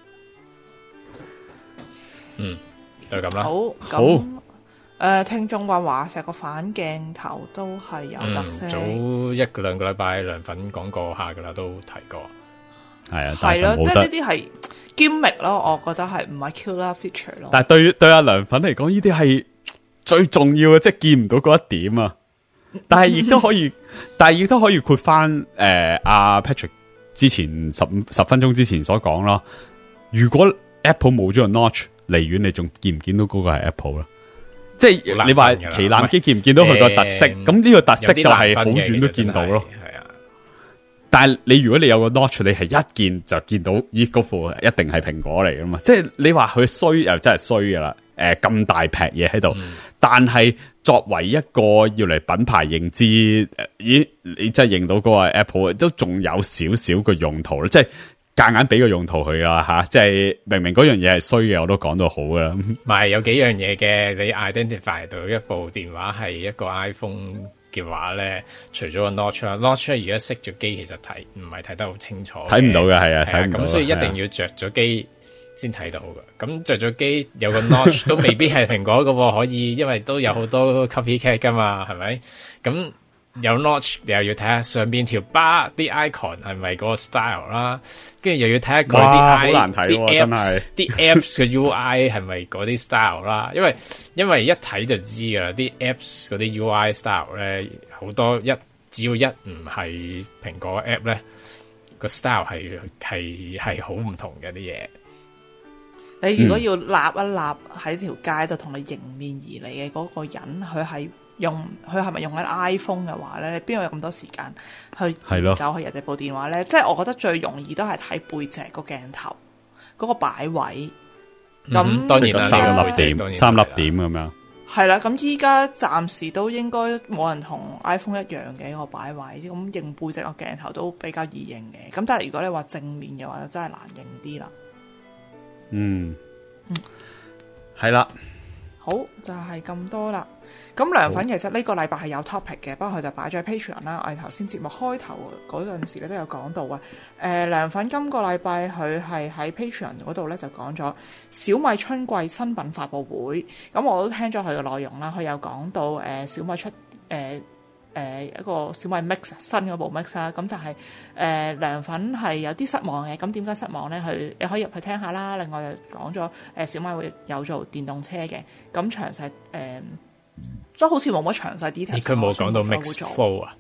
嗯，就咁啦。 好， 好。 誒、呃，聽眾話華碩個反鏡頭都係有特色。 嗯、早一個兩個禮拜涼粉講過下噶啦，都提過。 係啊， 係咯，即係係呢啲係 gimmick 咯，我覺得係唔係 killer feature 咯。 但係對對阿涼粉嚟講，呢啲係最重要嘅，即係見唔到嗰一點啊！但係亦都可以，但係亦都可以括翻誒阿 Patrick 之前十五十分鐘之前所講咯。如果 Apple 冇咗個 notch， 離遠你仲見唔見到嗰個係 Apple 啦？即係你話旗艦機見唔見到佢個特色？咁呢、嗯、個特色就係好遠都見到咯。係啊，但係你如果你有個 notch， 你係一見就見到咦嗰部一定係蘋果嚟噶嘛？即係你話佢衰又真係衰噶啦。誒、呃，咁大劈嘢喺度，嗯、但係作為一個要嚟品牌認知，咦，你真係認到嗰個 Apple 都仲有少少個用途咯，即係夾硬俾個用途佢啦吓，即係明明嗰樣嘢係衰嘅，我都講到好噶啦。唔係有幾樣嘢嘅，你 identify 到一部電話係一個 iPhone 嘅話咧，除咗個 notch，notch 而家熄咗機，其實睇唔係睇得好清楚，睇唔到嘅係啊，睇唔到。咁所以一定要着咗機先睇到嘅，咁着咗機有個 notch 都未必係蘋果嘅，可以，因為都有好多 copycat 噶嘛，係咪？咁有 notch 你又要睇下上邊條 bar 啲 icon 係咪嗰個 style 啦，跟住又要睇下佢啲 i 啲 apps 啲 apps 嘅 U I 係咪嗰啲 style 啦，因為因為一睇就知噶啦，啲 apps 嗰啲 U I style 咧好多一只要一唔係蘋果 app 咧個 style 係係係好唔同嘅啲嘢。 你如果要立一立喺條街度同你迎面而嚟嘅嗰個人，佢係用佢係咪用緊 iPhone 嘅話咧？你邊有咁多時間去研究佢人哋部電話咧？即係我覺得最容易都係睇背脊個鏡頭嗰、嗰個擺位。咁、嗯、 當然啦， 三粒點，三粒點咁樣。 係啦，咁依家暫時都應該冇人同 iPhone 一樣嘅一個擺位，咁認背脊個鏡頭都比較易認嘅。咁但係如果你話正面嘅話，就真係難認啲啦。 嗯，係、嗯、啦， 好就係、是、咁多啦。咁涼粉其實呢個禮拜係有 topic 嘅，不過佢就擺咗喺 Patreon 啦。我哋頭先節目開頭嗰陣時咧都有講到啊。誒、呃，涼粉今個禮拜佢係喺 Patreon 嗰度咧就講咗小米春季新品發佈會。咁我都聽咗佢嘅內容啦，佢有講到誒、呃、小米出誒。呃誒、呃、一個小米 Mix 新嗰部 Mix 啦，咁但係誒涼粉係有啲失望嘅，咁點解失望咧？佢你可以入去聽下啦。另外又講咗誒小米會有做電動車嘅，咁詳細誒都好似冇乜詳細 detail。佢冇講到 Mix Fold 啊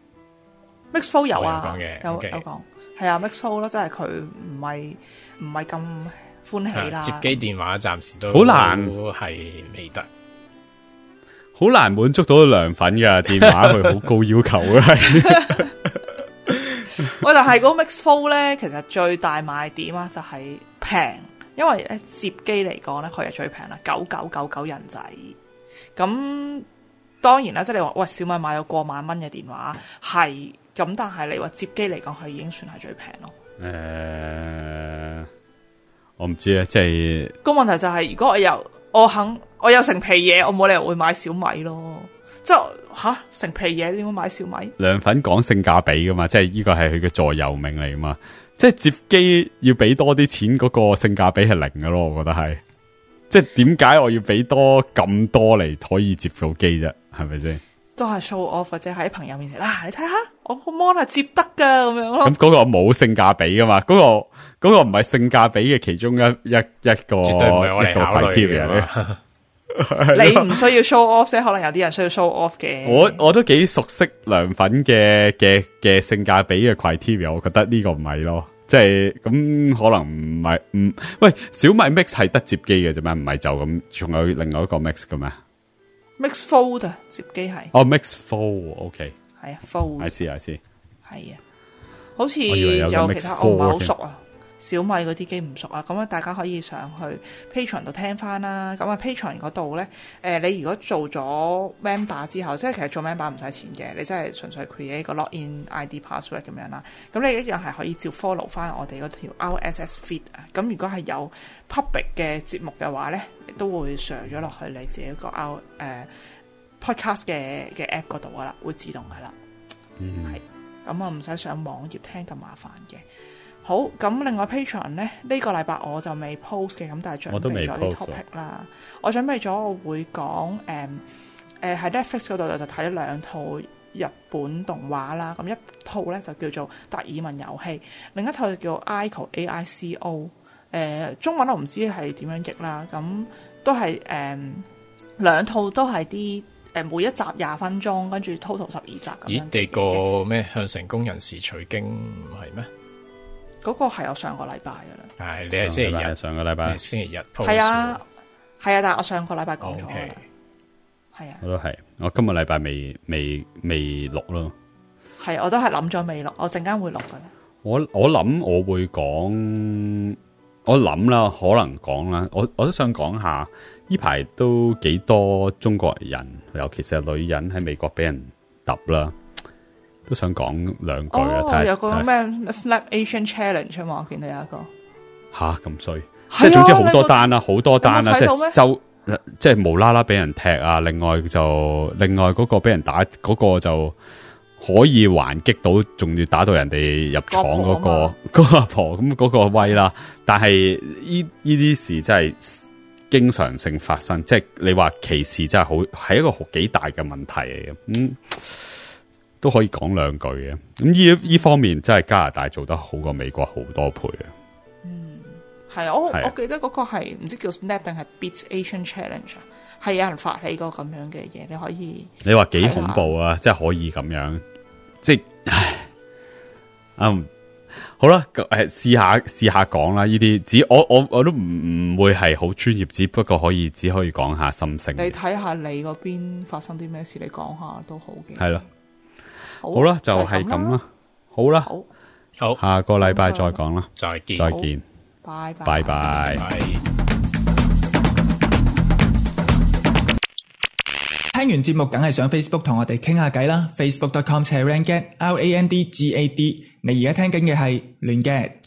？Mix Fold 有啊，有有講係啊 Mix Fold 咯，即係佢唔係唔係咁歡喜啦。 接機電話暫時都好難， 係未得。 好難滿足到涼粉嘅電話，佢好高要求嘅係。 喂，但係嗰個 Mix Fold 咧，其實最大賣點啊，就係平，因為咧接機嚟講咧，佢係最平啦，九九九九人仔。咁當然啦，即係你話喂小米買咗過萬蚊嘅電話係咁，但係你話接機嚟講，佢已經算係最平咯。 誒、呃，我唔知啊，即係個問題就係、是，如果我有我肯。我有成皮嘢，我冇理由會買小米咯。即係吓成皮嘢，點會買小米？ 涼粉講性價比噶嘛，即係呢個係佢嘅座右銘嚟噶嘛。即係接機要俾多啲錢，嗰個性價比係零噶咯。我覺得係，即係點解我要俾多咁多嚟可以接到機啫？係咪先？ 都係 show off 或者喺朋友面前啦，你睇下我個 mon 係接得噶咁樣咯。咁嗰個冇性價比噶嘛？嗰、嗰個嗰、嗰個唔係性價比嘅其中一一一個絕對唔係我哋考慮嘅。 你唔需要 show off， 即係可能有啲人需要 show off 嘅。 我我都幾熟悉涼粉嘅嘅嘅性價比嘅 criteria， 我覺得呢個唔係咯，即係咁可能唔係唔喂小米 Mix 係得接機嘅啫咩？唔係就咁，仲有另外一個 Mix 嘅咩 ？Mix Fold 啊，接機係哦 Mix Fold，OK， 係啊 Fold，I see I see， 係啊，好似有其他我唔係好熟啊。 小米嗰啲機唔熟啊，咁啊大家可以上去 Patreon 度聽翻啦。咁啊 Patreon 嗰度咧，誒、呃、你如果做咗 member 之後，即係其實做 member 唔使錢嘅，你真係純粹 create 個 login I D password 咁樣啦。咁你一樣係可以照 follow 翻我哋嗰條 R S S feed 啊。咁如果係有 public 嘅節目嘅話咧，都會 share 咗落去你自己個 R 誒 podcast 嘅嘅 app 嗰度噶啦，會自動噶啦。嗯，係咁啊，唔使上網頁聽咁麻煩嘅。好，咁另外 Patreon 咧，呢、呢個禮拜我就未 post 嘅，咁但係準備咗啲 topic 啦。我準備咗，我會講誒誒喺 Netflix 嗰度就睇咗兩套日本動畫啦。咁一套咧就叫做《達爾文遊戲》，另一套就叫 Aico A I C O。誒、呃、中文我唔知係點樣譯啦。咁都係誒、呃、兩套都係啲誒每一集廿分鐘，跟住 total 十二集咁樣。 咦？你個咩向成功人士取經唔係咩？ 嗰、那個係我上個禮拜噶啦， 係你係星期日， 上個禮拜星期日 post 係啊，係啊，但係我上個禮拜講咗啦，係、okay. 啊， 我都係，我今個禮拜未未未錄咯， 係，我都係諗咗未錄，我陣間會錄噶啦。 我我諗我會講，我諗啦，可能講啦，我我都想講下，呢排都幾多中國人，尤其是係女人喺美國俾人揼啦。都想講兩句啦，睇、哦、 有個咩 Snap Asian Challenge 嘛，我見到有一個吓咁衰，即係總之好多單啦，好多單啦，即係就即係無啦啦俾人踢啊，另外就另外嗰個俾人打嗰、那個就可以還擊到，仲要打到人哋入廠嗰、那個嗰個阿婆咁嗰個威啦。但係呢呢啲事真係經常性發生，即係你話歧視真係好係一個好幾大嘅問題嚟嘅咁。嗯都可以講兩句嘅，咁呢呢方面真係加拿大做得好過美國好多倍啊！ 嗯，係啊，我我記得嗰個係唔知叫 Snap 定係 Beat Asian Challenge， 係有人發起過咁樣嘅嘢，你可以你話幾恐怖啊！即係可以咁樣，即係唉，嗯，好啦，誒，試下試下講啦，呢啲只我我我都唔唔會係好專業，只不過可以只可以講下心聲。 你睇下你嗰邊發生啲咩事，你講下都好嘅。 係咯。好啦，就係咁啦。好啦， 好，好， 下個禮拜再講啦。 再見， 再見， 拜拜， 拜拜。 聽完節目梗係上 Facebook 同我哋傾下偈啦。Facebook dot com slash randgad R A N D G A D。你而家聽緊嘅係亂 gad。